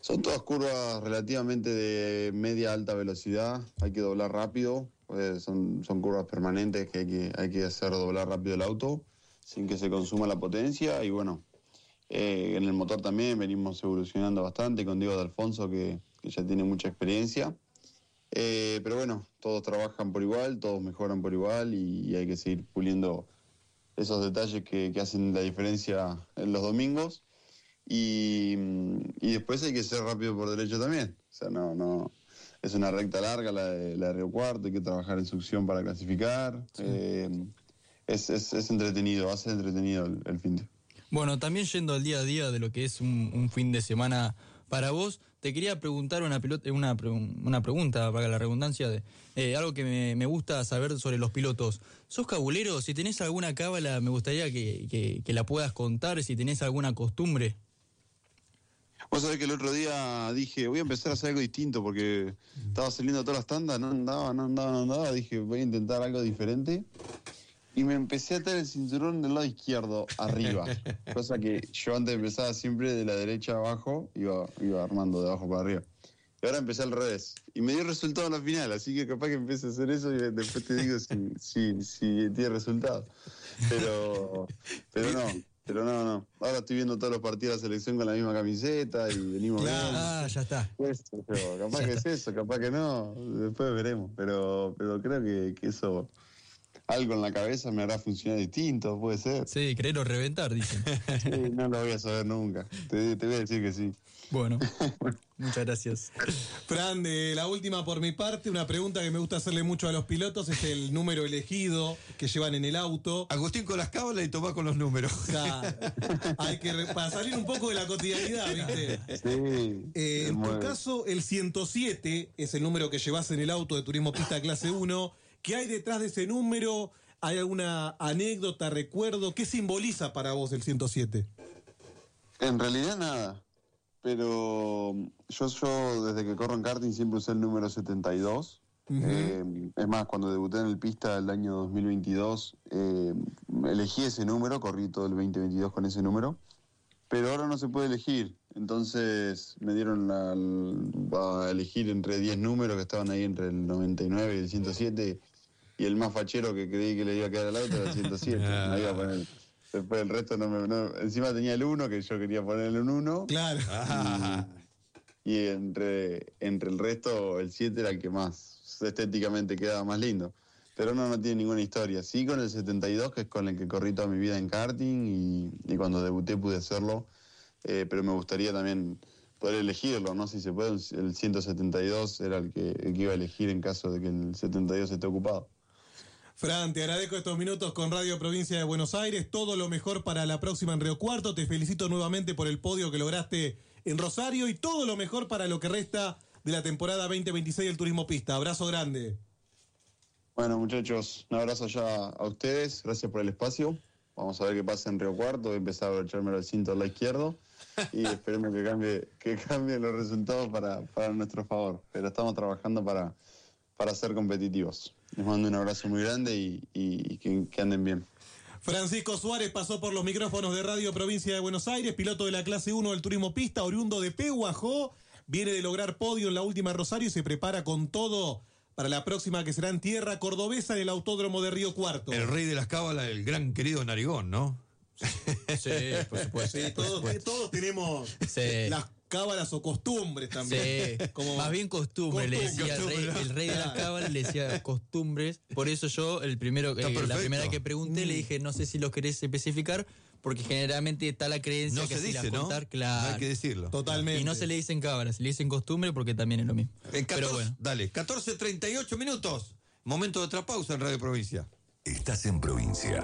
Son todas curvas relativamente de media alta velocidad, hay que doblar rápido, pues son, son curvas permanentes que hay, que hay que hacer doblar rápido el auto sin que se consuma la potencia y bueno, eh, en el motor también venimos evolucionando bastante con Diego D'Alfonso que, que ya tiene mucha experiencia, eh, pero bueno, todos trabajan por igual, todos mejoran por igual y, y hay que seguir puliendo esos detalles que, que hacen la diferencia en los domingos. Y, y después hay que ser rápido por derecho también. O sea, no, no. Es una recta larga la de, la de Río Cuarto, hay que trabajar en succión para clasificar. Sí. Eh, es, es, es entretenido, va a ser entretenido el, el fin de. Bueno, también yendo al día a día de lo que es un, un fin de semana para vos, te quería preguntar una, pelota, una, una pregunta, para la redundancia, de eh, algo que me, me gusta saber sobre los pilotos. ¿Sos cabulero? Si tenés alguna cábala, me gustaría que, que, que la puedas contar, si tenés alguna costumbre. Vos sabés que el otro día dije, voy a empezar a hacer algo distinto porque estaba saliendo todas las tandas, no andaba, no andaba, no andaba. Dije, voy a intentar algo diferente. Y me empecé a atar el cinturón del lado izquierdo, arriba. Cosa que yo antes empezaba siempre de la derecha abajo, iba, iba armando de abajo para arriba. Y ahora empecé al revés. Y me dio resultado en la final, así que capaz que empiece a hacer eso y después te digo si, si, si tiene resultado. Pero, pero no. Pero no, no. Ahora estoy viendo todos los partidos de la selección con la misma camiseta y venimos bien. Ah, ya está. Pues, pero capaz ya que está. es eso, capaz que no. Después veremos. Pero, pero creo que, que eso, algo en la cabeza me hará funcionar distinto, puede ser. Sí, querer o reventar, dicen. Sí, no lo voy a saber nunca. Te, te voy a decir que sí. Bueno, muchas gracias. Fran, de la última por mi parte, una pregunta que me gusta hacerle mucho a los pilotos es el número elegido que llevan en el auto. Agustín con las cábalas y Tomás con los números. O sea, hay que, para salir un poco de la cotidianidad, ¿viste? Sí. Eh, en tu caso, el ciento siete es el número que llevas en el auto de Turismo Pista Clase uno. ¿Qué hay detrás de ese número? ¿Hay alguna anécdota, recuerdo? ¿Qué simboliza para vos el ciento siete? En realidad nada. Pero yo, yo desde que corro en karting siempre usé el número setenta y dos. Uh-huh. eh, es más, cuando debuté en el pista el año dos mil veintidós, eh, elegí ese número, corrí todo el veinte veintidós con ese número, pero ahora no se puede elegir. Entonces me dieron la, la, a elegir entre diez números que estaban ahí entre el noventa y nueve y el ciento siete, y el más fachero que creí que le iba a quedar al auto era el ciento siete. Me iba a poner. Después el resto no me... No, encima tenía el uno, que yo quería ponerle un uno. Claro. Y, y entre, entre el resto, el siete era el que más estéticamente quedaba más lindo. Pero no, no tiene ninguna historia. Sí con el setenta y dos, que es con el que corrí toda mi vida en karting, y, y cuando debuté pude hacerlo. Eh, pero me gustaría también poder elegirlo, ¿no? Si se puede, el ciento setenta y dos era el que, el que iba a elegir en caso de que el setenta y dos esté ocupado. Fran, te agradezco estos minutos con Radio Provincia de Buenos Aires. Todo lo mejor para la próxima en Río Cuarto. Te felicito nuevamente por el podio que lograste en Rosario y todo lo mejor para lo que resta de la temporada veinte veintiséis del Turismo Pista. Abrazo grande. Bueno, muchachos, un abrazo ya a ustedes. Gracias por el espacio. Vamos a ver qué pasa en Río Cuarto. Voy a empezar a echarme el cinto al lado izquierdo y esperemos que cambie, que cambien los resultados para, para nuestro favor. Pero estamos trabajando para, para ser competitivos. Les mando un abrazo muy grande y, y, y que, que anden bien. Francisco Suárez pasó por los micrófonos de Radio Provincia de Buenos Aires, piloto de la clase uno del Turismo Pista, oriundo de Pehuajó, viene de lograr podio en la última Rosario y se prepara con todo para la próxima que será en tierra cordobesa en el Autódromo de Río Cuarto. El rey de las cábalas, el gran querido Narigón, ¿no? Sí, por supuesto. Sí, todos, todos tenemos sí. las cábalas o costumbres también. Sí, como más bien costumbres, le decía el rey, el rey de las cábalas, le decía costumbres. Por eso yo, el primero, eh, la primera que pregunté, mm. le dije, no sé si los querés especificar, porque generalmente está la creencia no que se si dice, las ¿no? contar, claro. No hay que decirlo. Totalmente. Y no se le dicen cábalas, se le dicen costumbre porque también es lo mismo. En catorce, Pero bueno. Dale, catorce treinta y ocho minutos. Momento de otra pausa en Radio Provincia. Estás en Provincia.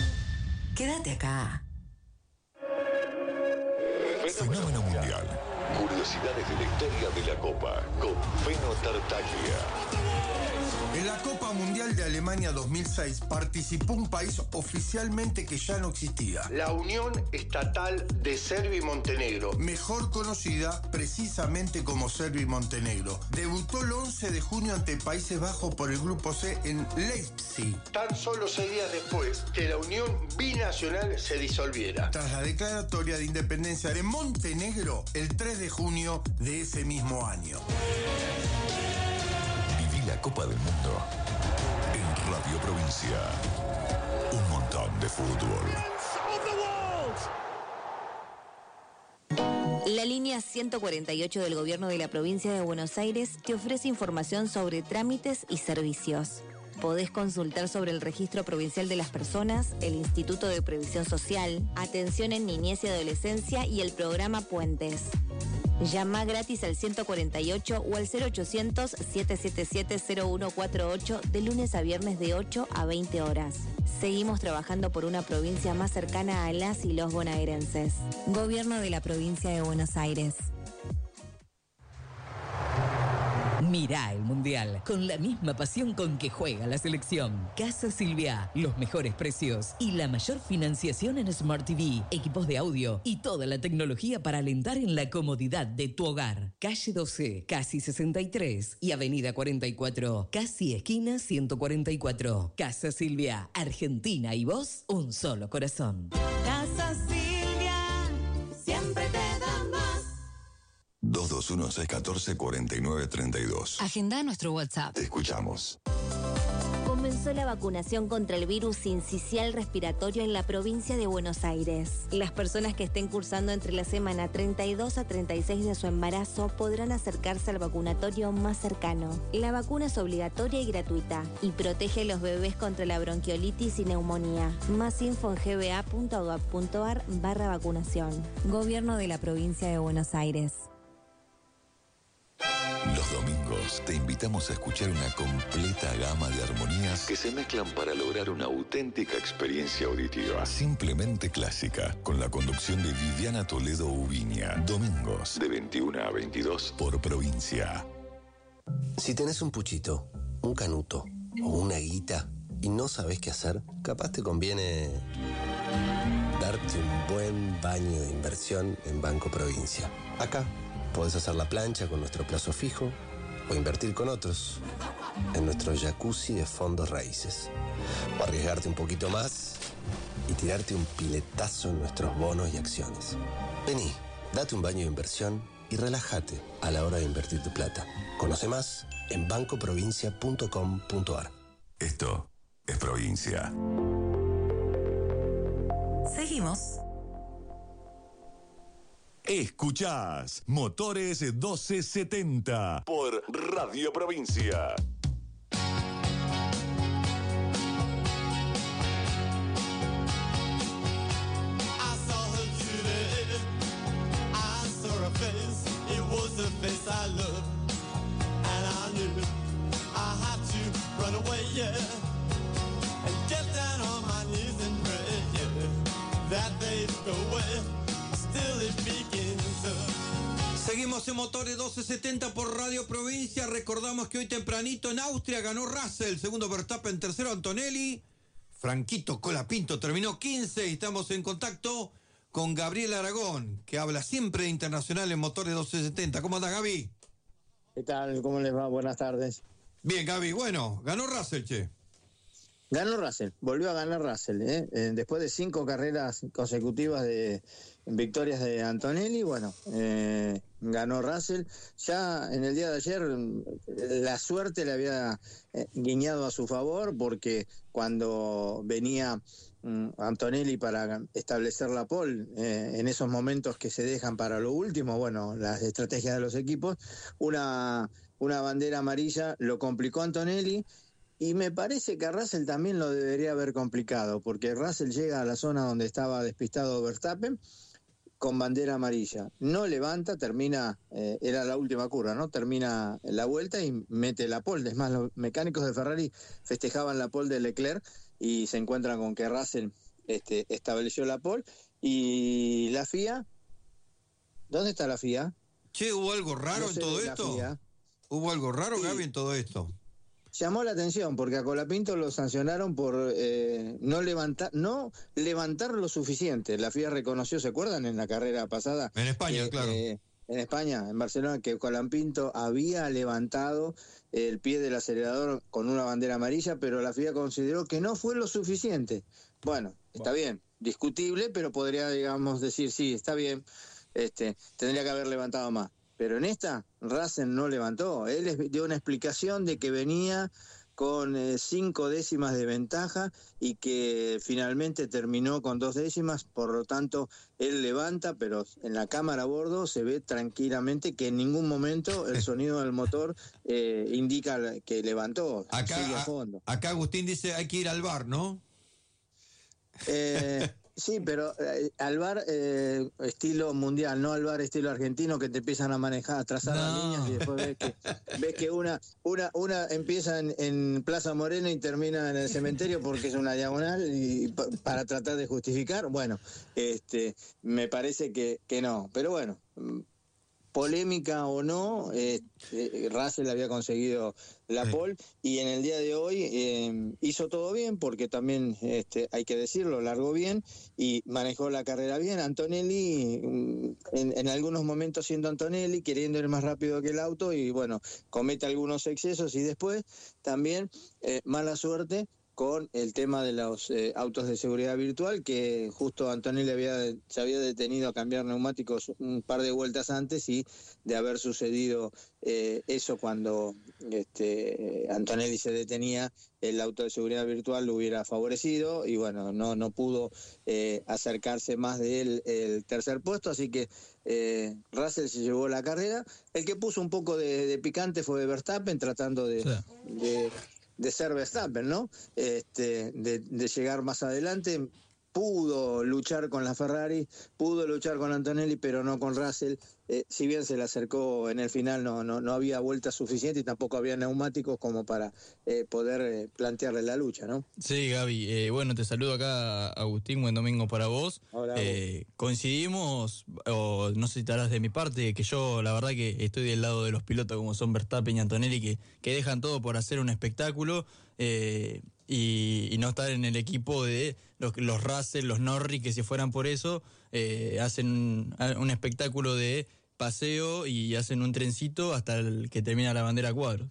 Quédate acá. Fenómeno mundial. Curiosidades de la historia de la Copa con Feno Tartaglia. En la Copa Mundial de Alemania dos mil seis participó un país oficialmente que ya no existía. La Unión Estatal de Serbia y Montenegro. Mejor conocida precisamente como Serbia y Montenegro. Debutó el once de junio ante Países Bajos por el Grupo C en Leipzig. Tan solo seis días después que la Unión Binacional se disolviera. Tras la declaratoria de independencia de Montenegro el tres de junio de ese mismo año. La Copa del Mundo en Radio Provincia. Un montón de fútbol. La línea ciento cuarenta y ocho del Gobierno de la Provincia de Buenos Aires te ofrece información sobre trámites y servicios. Podés consultar sobre el Registro Provincial de las Personas, el Instituto de Previsión Social, Atención en Niñez y Adolescencia y el programa Puentes. Llama gratis al ciento cuarenta y ocho o al cero ochocientos, siete siete siete, cero uno cuatro ocho de lunes a viernes de ocho a veinte horas. Seguimos trabajando por una provincia más cercana a las y los bonaerenses. Gobierno de la Provincia de Buenos Aires. Mirá el Mundial con la misma pasión con que juega la selección. Casa Silvia, los mejores precios y la mayor financiación en Smart T V, equipos de audio y toda la tecnología para alentar en la comodidad de tu hogar. Calle doce, Casi sesenta y tres y Avenida cuarenta y cuatro, Casi esquina ciento cuarenta y cuatro. Casa Silvia, Argentina y vos, un solo corazón. Casa Silvia, siempre te da más. dos dos uno, seis uno cuatro, cuatro nueve tres dos. Agenda nuestro WhatsApp. Te escuchamos. Comenzó la vacunación contra el virus sincicial respiratorio en la provincia de Buenos Aires. Las personas que estén cursando entre la semana treinta y dos a treinta y seis de su embarazo podrán acercarse al vacunatorio más cercano. La vacuna es obligatoria y gratuita y protege a los bebés contra la bronquiolitis y neumonía. Más info en gba.gov.ar barra vacunación. Gobierno de la provincia de Buenos Aires. Los domingos te invitamos a escuchar una completa gama de armonías que se mezclan para lograr una auténtica experiencia auditiva. Simplemente clásica, con la conducción de Viviana Toledo Ubiña. Domingos de veintiuno a veintidós por Provincia. Si tenés un puchito, un canuto o una guita y no sabés qué hacer, capaz te conviene darte un buen baño de inversión en Banco Provincia. Acá podés hacer la plancha con nuestro plazo fijo o invertir con otros en nuestro jacuzzi de fondos raíces. O arriesgarte un poquito más y tirarte un piletazo en nuestros bonos y acciones. Vení, date un baño de inversión y relájate a la hora de invertir tu plata. Conoce más en banco provincia punto com punto ar. Esto es Provincia. Seguimos. Escuchás Motores doce setenta por Radio Provincia. Seguimos en Motores doce setenta por Radio Provincia. Recordamos que hoy tempranito en Austria ganó Russell, segundo Verstappen, tercero Antonelli. Franquito Colapinto terminó quince y estamos en contacto con Gabriel Aragón, que habla siempre de internacional en Motores doce setenta. ¿Cómo anda, Gaby? ¿Qué tal? ¿Cómo les va? Buenas tardes. Bien, Gaby. Bueno, ganó Russell, che. Ganó Russell, volvió a ganar Russell, ¿eh? Eh, después de cinco carreras consecutivas de victorias de Antonelli, bueno, eh, ganó Russell. Ya en el día de ayer la suerte le había eh, guiñado a su favor, porque cuando venía mm, Antonelli para establecer la pole, eh, en esos momentos que se dejan para lo último, bueno, las estrategias de los equipos, una, una bandera amarilla lo complicó a Antonelli. Y me parece que a Russell también lo debería haber complicado, porque Russell llega a la zona donde estaba despistado Verstappen con bandera amarilla. No levanta, termina, eh, era la última curva, ¿no? Termina la vuelta y mete la pole. Es más, los mecánicos de Ferrari festejaban la pole de Leclerc y se encuentran con que Russell este, estableció la pole. Y la F I A, ¿dónde está la F I A? Che, ¿hubo algo raro No en se todo ve la esto? F I A. ¿Hubo algo raro, Sí. Gaby, en todo esto? Llamó la atención porque a Colapinto lo sancionaron por eh, no levantar no levantar lo suficiente. La F I A reconoció, ¿se acuerdan en la carrera pasada? En España, que, claro. eh, en España, en Barcelona, que Colapinto había levantado el pie del acelerador con una bandera amarilla, pero la F I A consideró que no fue lo suficiente. Bueno, está bien, discutible, pero podría, digamos, decir, sí, está bien, este, tendría que haber levantado más. Pero en esta, Russell no levantó. Él es- dio una explicación de que venía con eh, cinco décimas de ventaja y que finalmente terminó con dos décimas, por lo tanto él levanta, pero en la cámara a bordo se ve tranquilamente que en ningún momento el sonido del motor eh, indica la- que levantó, Acá, sigue a a- fondo. acá Agustín dice, hay que ir al bar, ¿no? Eh, sí, pero eh, al bar eh, estilo mundial, no al bar estilo argentino que te empiezan a manejar, a trazar las líneas y después ves que, ves que una, una, una empieza en, en Plaza Moreno y termina en el cementerio porque es una diagonal y pa- para tratar de justificar. Bueno, este, me parece que, que no, pero bueno. mm, Polémica o no, eh, eh, Russell había conseguido la pole y en el día de hoy eh, hizo todo bien porque también este, hay que decirlo, largó bien y manejó la carrera bien. Antonelli, mm, en, en algunos momentos siendo Antonelli, queriendo ir más rápido que el auto y bueno, comete algunos excesos y después también eh, mala suerte con el tema de los eh, autos de seguridad virtual, que justo Antonelli había, se había detenido a cambiar neumáticos un par de vueltas antes y de haber sucedido eh, eso cuando este, Antonelli se detenía, el auto de seguridad virtual lo hubiera favorecido y bueno, no, no pudo eh, acercarse más del el tercer puesto, así que eh, Russell se llevó la carrera. El que puso un poco de, de picante fue Verstappen, tratando de... de de ser Verstappen, ¿no? Este, de, de llegar más adelante, pudo luchar con la Ferrari, pudo luchar con Antonelli, pero no con Russell. Eh, si bien se le acercó en el final, no, no, no había vueltas suficientes y tampoco había neumáticos como para eh, poder eh, plantearle la lucha, ¿no? Sí, Gaby. Eh, bueno, te saludo acá, Agustín. Buen domingo para vos. Hola, Eh, coincidimos, o no sé si estarás de mi parte, que yo la verdad que estoy del lado de los pilotos como son Verstappen y Antonelli, que, que dejan todo por hacer un espectáculo eh, y, y no estar en el equipo de los, los Russell, los Norris, que si fueran por eso, eh, hacen un, un espectáculo de paseo y hacen un trencito hasta el que termina la bandera a cuadros.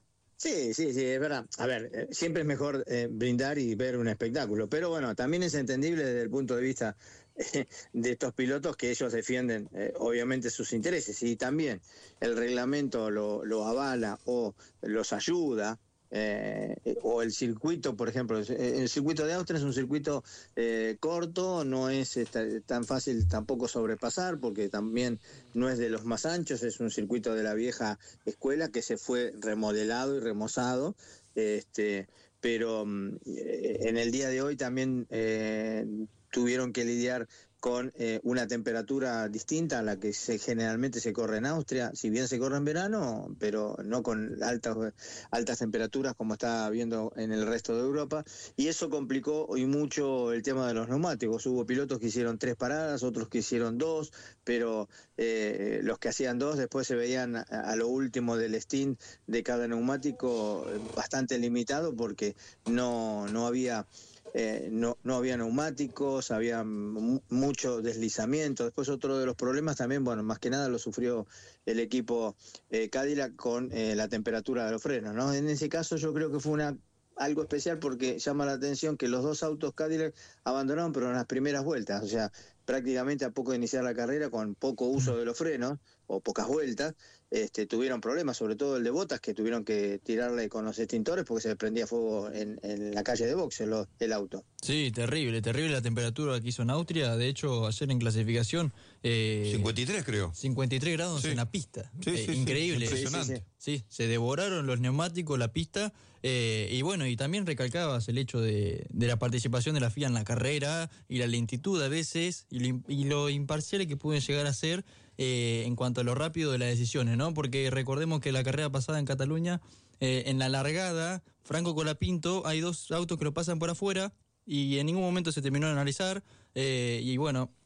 Sí, sí, sí, es verdad. A ver, eh, siempre es mejor eh, brindar y ver un espectáculo, pero bueno, también es entendible desde el punto de vista eh, de estos pilotos que ellos defienden eh, obviamente sus intereses y también el reglamento lo, lo avala o los ayuda. Eh, o el circuito, por ejemplo, el circuito de Austria es un circuito eh, corto, no es esta- tan fácil tampoco sobrepasar porque también no es de los más anchos, es un circuito de la vieja escuela que se fue remodelado y remozado, este, pero mm, eh, en el día de hoy también eh, tuvieron que lidiar con eh, una temperatura distinta a la que se generalmente se corre en Austria, si bien se corre en verano, pero no con altas altas temperaturas como está habiendo en el resto de Europa, y eso complicó hoy mucho el tema de los neumáticos. Hubo pilotos que hicieron tres paradas, otros que hicieron dos, pero eh, los que hacían dos después se veían a, a lo último del stint de cada neumático eh, bastante limitado porque no, no había... Eh, no, no había neumáticos, había mu- mucho deslizamiento. Después otro de los problemas también, bueno, más que nada lo sufrió el equipo eh, Cadillac con eh, la temperatura de los frenos, ¿no? En ese caso yo creo que fue una algo especial porque llama la atención que los dos autos Cadillac abandonaron pero en las primeras vueltas, o sea, prácticamente a poco de iniciar la carrera con poco uso de los frenos o pocas vueltas, este, tuvieron problemas, sobre todo el de Bottas, que tuvieron que tirarle con los extintores porque se le prendía fuego en, en la calle de boxe lo- el auto. Sí, terrible, terrible la temperatura que hizo en Austria. De hecho, ayer en clasificación... Eh, cincuenta y tres creo. cincuenta y tres grados Sí. en la pista. Sí, Eh, sí, sí, increíble. impresionante. Sí, sí, se devoraron los neumáticos, la pista. eh, y bueno, y también recalcabas el hecho de, de la participación de la F I A en la carrera y la lentitud a veces y lo, im- y lo imparciales que pueden llegar a ser eh, en cuanto a lo rápido de las decisiones, ¿no? Porque recordemos que la carrera pasada en Cataluña, eh, en la largada, Franco Colapinto, hay dos autos que lo pasan por afuera y en ningún momento se terminó de analizar. eh, y bueno,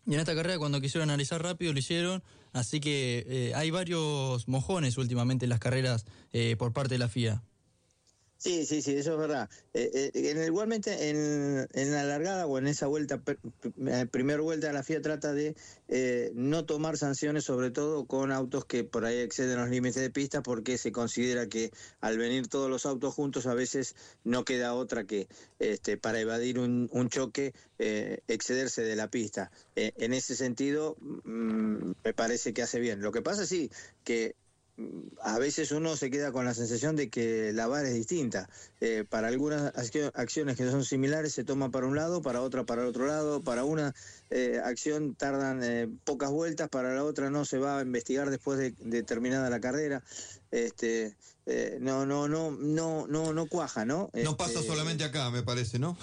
Y en esta carrera, cuando quisieron analizar rápido, lo hicieron. Así que eh, hay varios mojones últimamente en las carreras eh, por parte de la F I A. Sí, sí, sí, eso es verdad. Eh, eh, en, igualmente, en, en la largada o en esa vuelta, per, per, primera vuelta, la F I A trata de eh, no tomar sanciones, sobre todo con autos que por ahí exceden los límites de pista, porque se considera que al venir todos los autos juntos, a veces no queda otra que este, para evadir un, un choque, eh, excederse de la pista. Eh, en ese sentido, mmm, me parece que hace bien. Lo que pasa, sí, que a veces uno se queda con la sensación de que la vara es distinta. Eh, para algunas acciones que son similares se toma para un lado, para otra para el otro lado, para una eh, acción tardan eh, pocas vueltas, para la otra no, se va a investigar después de, de terminada la carrera. Este, eh, no, no, no, no, no, no cuaja, ¿no? No este, pasa solamente acá, me parece, ¿no?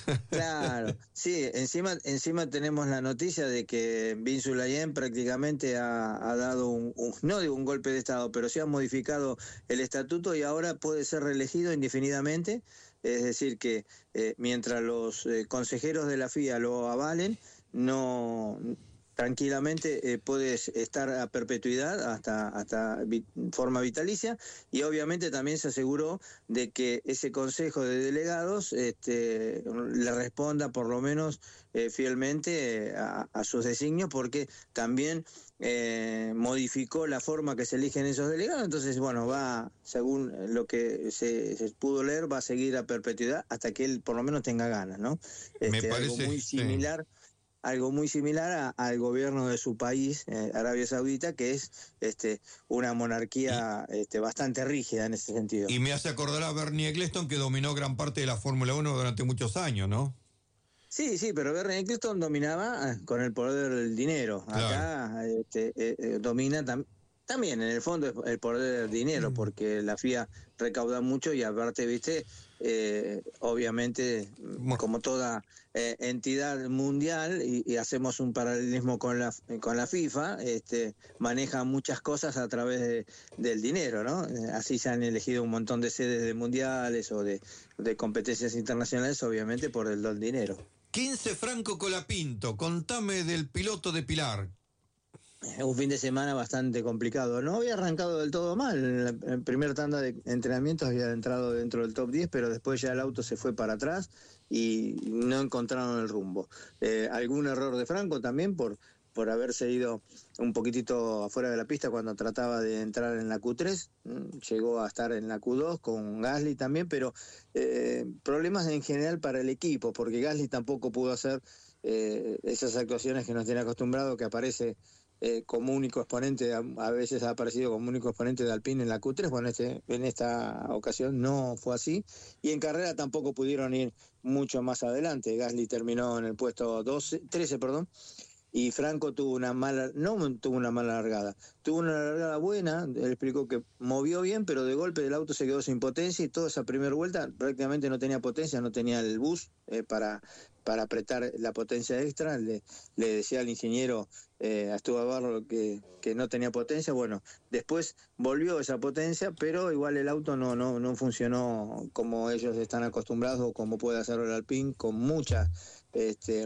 Claro, sí, encima, encima tenemos la noticia de que Bin Sulayem prácticamente ha, ha dado un, un, no digo un golpe de estado, pero sí ha modificado el estatuto y ahora puede ser reelegido indefinidamente, es decir que eh, mientras los eh, consejeros de la F I A lo avalen, no... tranquilamente eh, puedes estar a perpetuidad hasta hasta vi, forma vitalicia, y obviamente también se aseguró de que ese consejo de delegados este, le responda por lo menos eh, fielmente eh, a, a sus designios, porque también eh, modificó la forma que se eligen esos delegados. Entonces, bueno, va, según lo que se, se pudo leer, va a seguir a perpetuidad hasta que él por lo menos tenga ganas, ¿no? Este, Me parece, algo muy similar. Sí. Algo muy similar a, al gobierno de su país, eh, Arabia Saudita, que es este, una monarquía este, bastante rígida en ese sentido. Y me hace acordar a Bernie Eccleston, que dominó gran parte de la Fórmula uno durante muchos años, ¿no? Sí, sí, pero Bernie Eccleston dominaba con el poder del dinero. Claro. Acá este, eh, eh, domina tam también, en el fondo, el poder del dinero, mm. porque la F I A recauda mucho y aparte, viste, eh, obviamente, bueno, como toda eh, entidad mundial, y, y hacemos un paralelismo con la con la FIFA, este, maneja muchas cosas a través de, del dinero, ¿no? Así se han elegido un montón de sedes de mundiales o de, de competencias internacionales, obviamente por el del dinero. quince Franco Colapinto, contame del piloto de Pilar. Un fin de semana bastante complicado. No había arrancado del todo mal. En la en primera tanda de entrenamientos había entrado dentro del top diez, pero después ya el auto se fue para atrás y no encontraron el rumbo. Eh, algún error de Franco también por, por haberse ido un poquitito afuera de la pista cuando trataba de entrar en la Q tres. Llegó a estar en la Q dos con Gasly también, pero eh, problemas en general para el equipo, porque Gasly tampoco pudo hacer eh, esas actuaciones que nos tiene acostumbrado, que aparece Eh, como único exponente, a, a veces ha aparecido como único exponente de Alpine en la Q tres. Bueno, este, en esta ocasión no fue así, y en carrera tampoco pudieron ir mucho más adelante. Gasly terminó en el puesto doce, trece, perdón, y Franco tuvo una mala, no tuvo una mala largada, tuvo una largada buena. Él explicó que movió bien, pero de golpe el auto se quedó sin potencia y toda esa primera vuelta prácticamente no tenía potencia, no tenía el bus eh, para para apretar la potencia extra. Le, le decía al ingeniero eh, a Stuart que, que no tenía potencia. Bueno, después volvió esa potencia, pero igual el auto no, no, no funcionó como ellos están acostumbrados o como puede hacerlo el Alpine, con mucha este,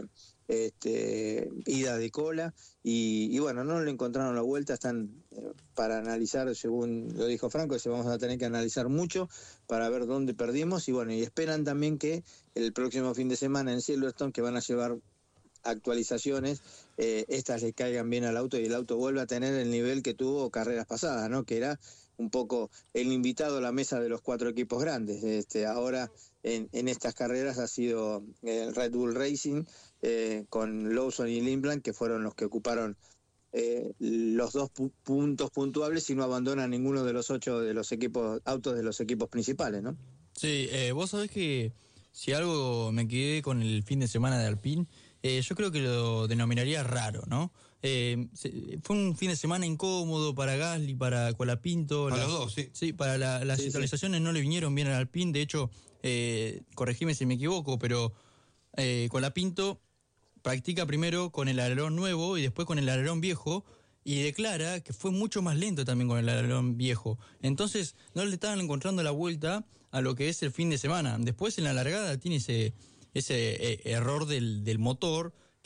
este, ida de cola, y, y bueno, no le encontraron la vuelta. Están eh, para analizar, según lo dijo Franco, se vamos a tener que analizar mucho para ver dónde perdimos, y bueno, y esperan también que el próximo fin de semana en Silverstone, que van a llevar actualizaciones, eh, estas le caigan bien al auto y el auto vuelva a tener el nivel que tuvo carreras pasadas, ¿no? Que era un poco el invitado a la mesa de los cuatro equipos grandes. Este, ahora en, en estas carreras ha sido el Red Bull Racing eh, con Lawson y Lindblom, que fueron los que ocuparon eh, los dos pu puntos puntuables y no abandonan ninguno de los ocho de los equipos autos de los equipos principales, ¿no? Sí, eh, vos sabés que si algo me quedé con el fin de semana de Alpine, eh, yo creo que lo denominaría raro, ¿no? Eh, se, fue un fin de semana incómodo para Gasly, para Colapinto. Para las, los dos, sí. Sí, para la, las sí, instalaciones sí. No le vinieron bien al Alpine. De hecho, eh, corregime si me equivoco, pero eh, Colapinto practica primero con el alerón nuevo y después con el alerón viejo, y declara que fue mucho más lento también con el alerón viejo. Entonces no le estaban encontrando la vuelta a lo que es el fin de semana. Después en la largada tiene ese, ese eh, error del, del motor,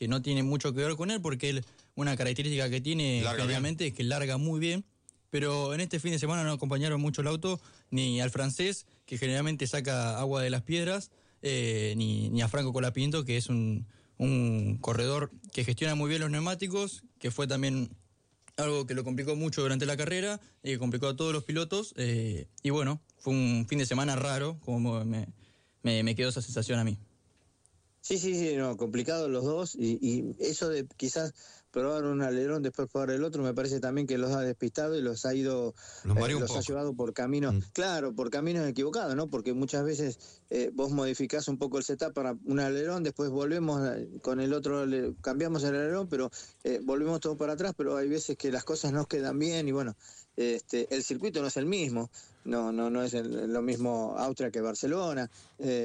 que no tiene mucho que ver con él, porque él, una característica que tiene Larga generalmente es que larga muy bien, pero en este fin de semana no acompañaron mucho el auto, ni al francés, que generalmente saca agua de las piedras, eh, ni, ni a Franco Colapinto, que es un, un corredor que gestiona muy bien los neumáticos, que fue también algo que lo complicó mucho durante la carrera y que complicó a todos los pilotos. Eh, y bueno, fue un fin de semana raro, como me, me, me quedó esa sensación a mí. Sí, sí, sí, no, complicado los dos. Y, y eso de quizás probar un alerón, después probar el otro, me parece también que los ha despistado y los ha ido, los, eh, los ha llevado por caminos, mm. claro, por caminos equivocados, ¿no? Porque muchas veces eh, vos modificás un poco el setup para un alerón, después volvemos con el otro, le, cambiamos el alerón, pero eh, volvemos todo para atrás, pero hay veces que las cosas no quedan bien y bueno, este, el circuito no es el mismo, no, no, no es el, lo mismo Austria que Barcelona. Eh,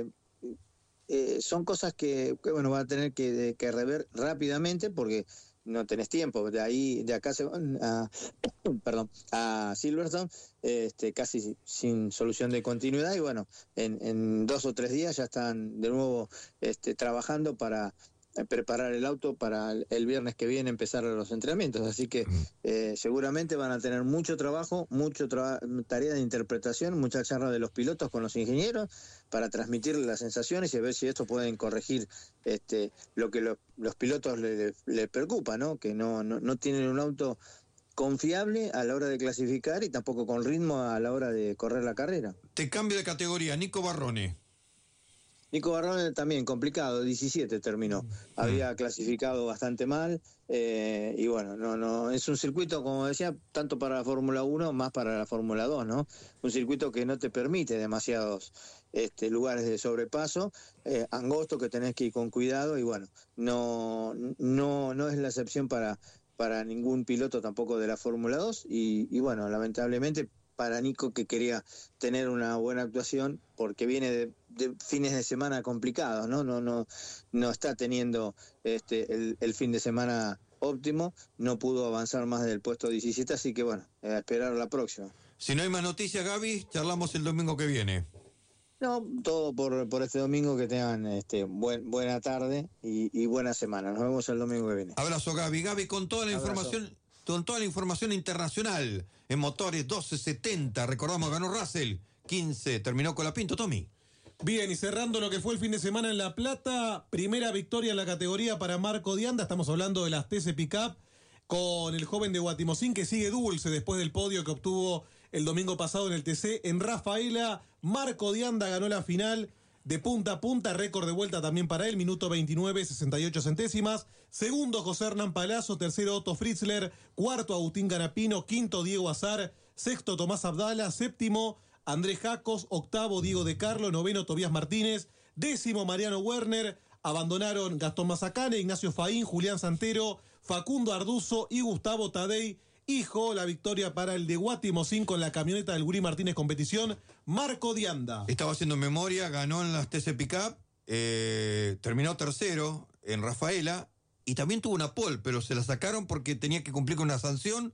eh, son cosas que, que bueno, van a tener que, que rever rápidamente porque no tenés tiempo. De ahí, de acá se van a, perdón, a Silverstone, este, casi sin solución de continuidad y bueno, en, en dos o tres días ya están de nuevo este, trabajando para preparar el auto para el viernes que viene empezar los entrenamientos, así que eh, seguramente van a tener mucho trabajo, mucho tra- tarea de interpretación, mucha charla de los pilotos con los ingenieros para transmitirle las sensaciones y a ver si esto pueden corregir este, lo que lo, los pilotos le, le, le preocupa, ¿no? Que no, no, no tienen un auto confiable a la hora de clasificar y tampoco con ritmo a la hora de correr la carrera. Te cambio de categoría, Nico Barrone. Nico Barrone también complicado, diecisiete terminó, mm. había clasificado bastante mal eh, y bueno, no no es un circuito, como decía, tanto para la Fórmula uno, más para la Fórmula dos, ¿no? Un circuito que no te permite demasiados este, lugares de sobrepaso, eh, angosto, que tenés que ir con cuidado y bueno, no no no es la excepción para, para ningún piloto tampoco de la Fórmula dos y, y bueno, lamentablemente para Nico, que quería tener una buena actuación porque viene de, de fines de semana complicados, ¿no? No, no, no está teniendo este el, el fin de semana óptimo, no pudo avanzar más del puesto diecisiete, así que bueno, a esperar la próxima. Si no hay más noticias, Gaby, charlamos el domingo que viene. No, todo por, por este domingo, que tengan este buen, buena tarde y, y buena semana. Nos vemos el domingo que viene. Abrazo, Gaby. Gaby, con toda la Abrazo. información... Con toda la información internacional en motores doce setenta, recordamos, ganó Russell, quince, terminó Colapinto, Tommy. Bien, y cerrando lo que fue el fin de semana en La Plata, primera victoria en la categoría para Marco Dianda, estamos hablando de las T C Pickup, con el joven de Guatimozín que sigue dulce después del podio que obtuvo el domingo pasado en el T C en Rafaela. Marco Dianda ganó la final de punta a punta, récord de vuelta también para él, minuto veintinueve, sesenta y ocho centésimas. Segundo, José Hernán Palazzo. Tercero, Otto Fritzler. Cuarto, Agustín Ganapino. Quinto, Diego Azar. Sexto, Tomás Abdala. Séptimo, Andrés Jacos. Octavo, Diego De Carlo. Noveno, Tobías Martínez. Décimo, Mariano Werner. Abandonaron Gastón Mazacane, Ignacio Faín, Julián Santero, Facundo Arduzo y Gustavo Tadei. Hijo, la victoria para el de Guatimozín con la camioneta del Gurí Martínez Competición, Marco Dianda. Estaba haciendo memoria, ganó en las T C Pickup, eh, terminó tercero en Rafaela y también tuvo una pole, pero se la sacaron porque tenía que cumplir con una sanción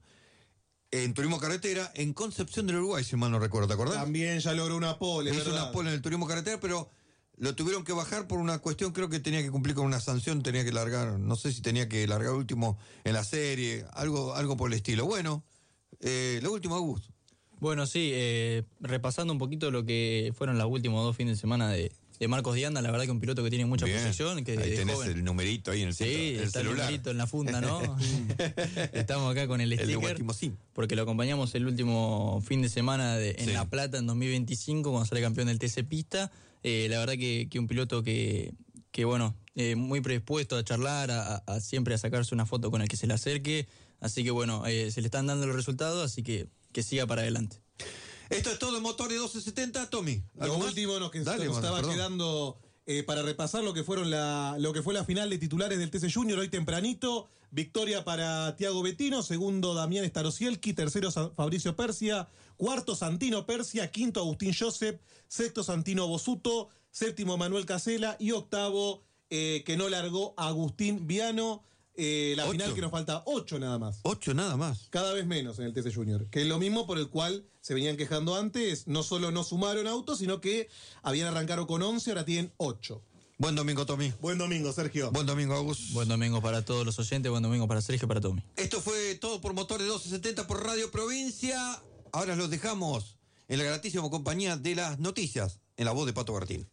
en turismo carretera en Concepción del Uruguay, si mal no recuerdo, ¿te acordás? También ya logró una pole, hizo una pole en el turismo carretera, pero lo tuvieron que bajar por una cuestión, creo que tenía que cumplir con una sanción, tenía que largar, no sé si tenía que largar último en la serie, algo, algo por el estilo. Bueno, eh, lo último, Augusto. Bueno, sí, eh, repasando un poquito lo que fueron los últimos dos fines de semana de, de Marcos Dianda, la verdad que un piloto que tiene mucha proyección. Que ahí tenés joven, el numerito ahí en el centro, sí, el está celular. el numerito en la funda, ¿no? Estamos acá con el sticker, el porque lo acompañamos el último fin de semana de, en sí. La Plata en dos mil veinticinco, cuando sale campeón del T C Pista. Eh, la verdad que, que un piloto que, que bueno, eh, muy predispuesto a charlar, a, a siempre a sacarse una foto con el que se le acerque. Así que bueno, eh, se le están dando los resultados, así que que siga para adelante. Esto es todo en Motores doce setenta, Tommy. Lo más? último nos, que Dale, nos bueno, estaba perdón. quedando eh, para repasar lo que fueron la lo que fue la final de titulares del T C Junior hoy tempranito. Victoria para Tiago Bettino, segundo Damián Starosielki, tercero Fabricio Persia, cuarto Santino Persia, quinto Agustín Josep, sexto Santino Bosuto, séptimo Manuel Casela y octavo eh, que no largó Agustín Viano. Eh, la Ocho. final que nos falta ocho nada más. Ocho nada más. Cada vez menos en el T C Junior. Que es lo mismo por el cual se venían quejando antes. No solo no sumaron autos, sino que habían arrancado con once, ahora tienen ocho. Buen domingo, Tommy. Buen domingo, Sergio. Buen domingo, Agus. Buen domingo para todos los oyentes, buen domingo para Sergio y para Tommy. Esto fue todo por Motores doce setenta por Radio Provincia. Ahora los dejamos en la gratísima compañía de las noticias, en la voz de Pato Martín.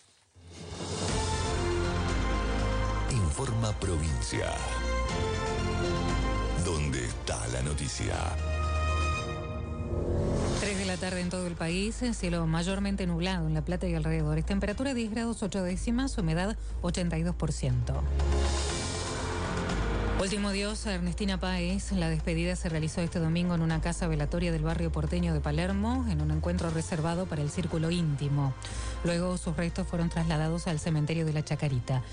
Informa Provincia. ¿Dónde está la noticia? tres de la tarde en todo el país, cielo mayormente nublado en La Plata y alrededores. Temperatura diez grados ocho décimas, humedad ochenta y dos por ciento. Último adiós a Ernestina Páez. La despedida se realizó este domingo en una casa velatoria del barrio porteño de Palermo, en un encuentro reservado para el círculo íntimo. Luego sus restos fueron trasladados al cementerio de La Chacarita.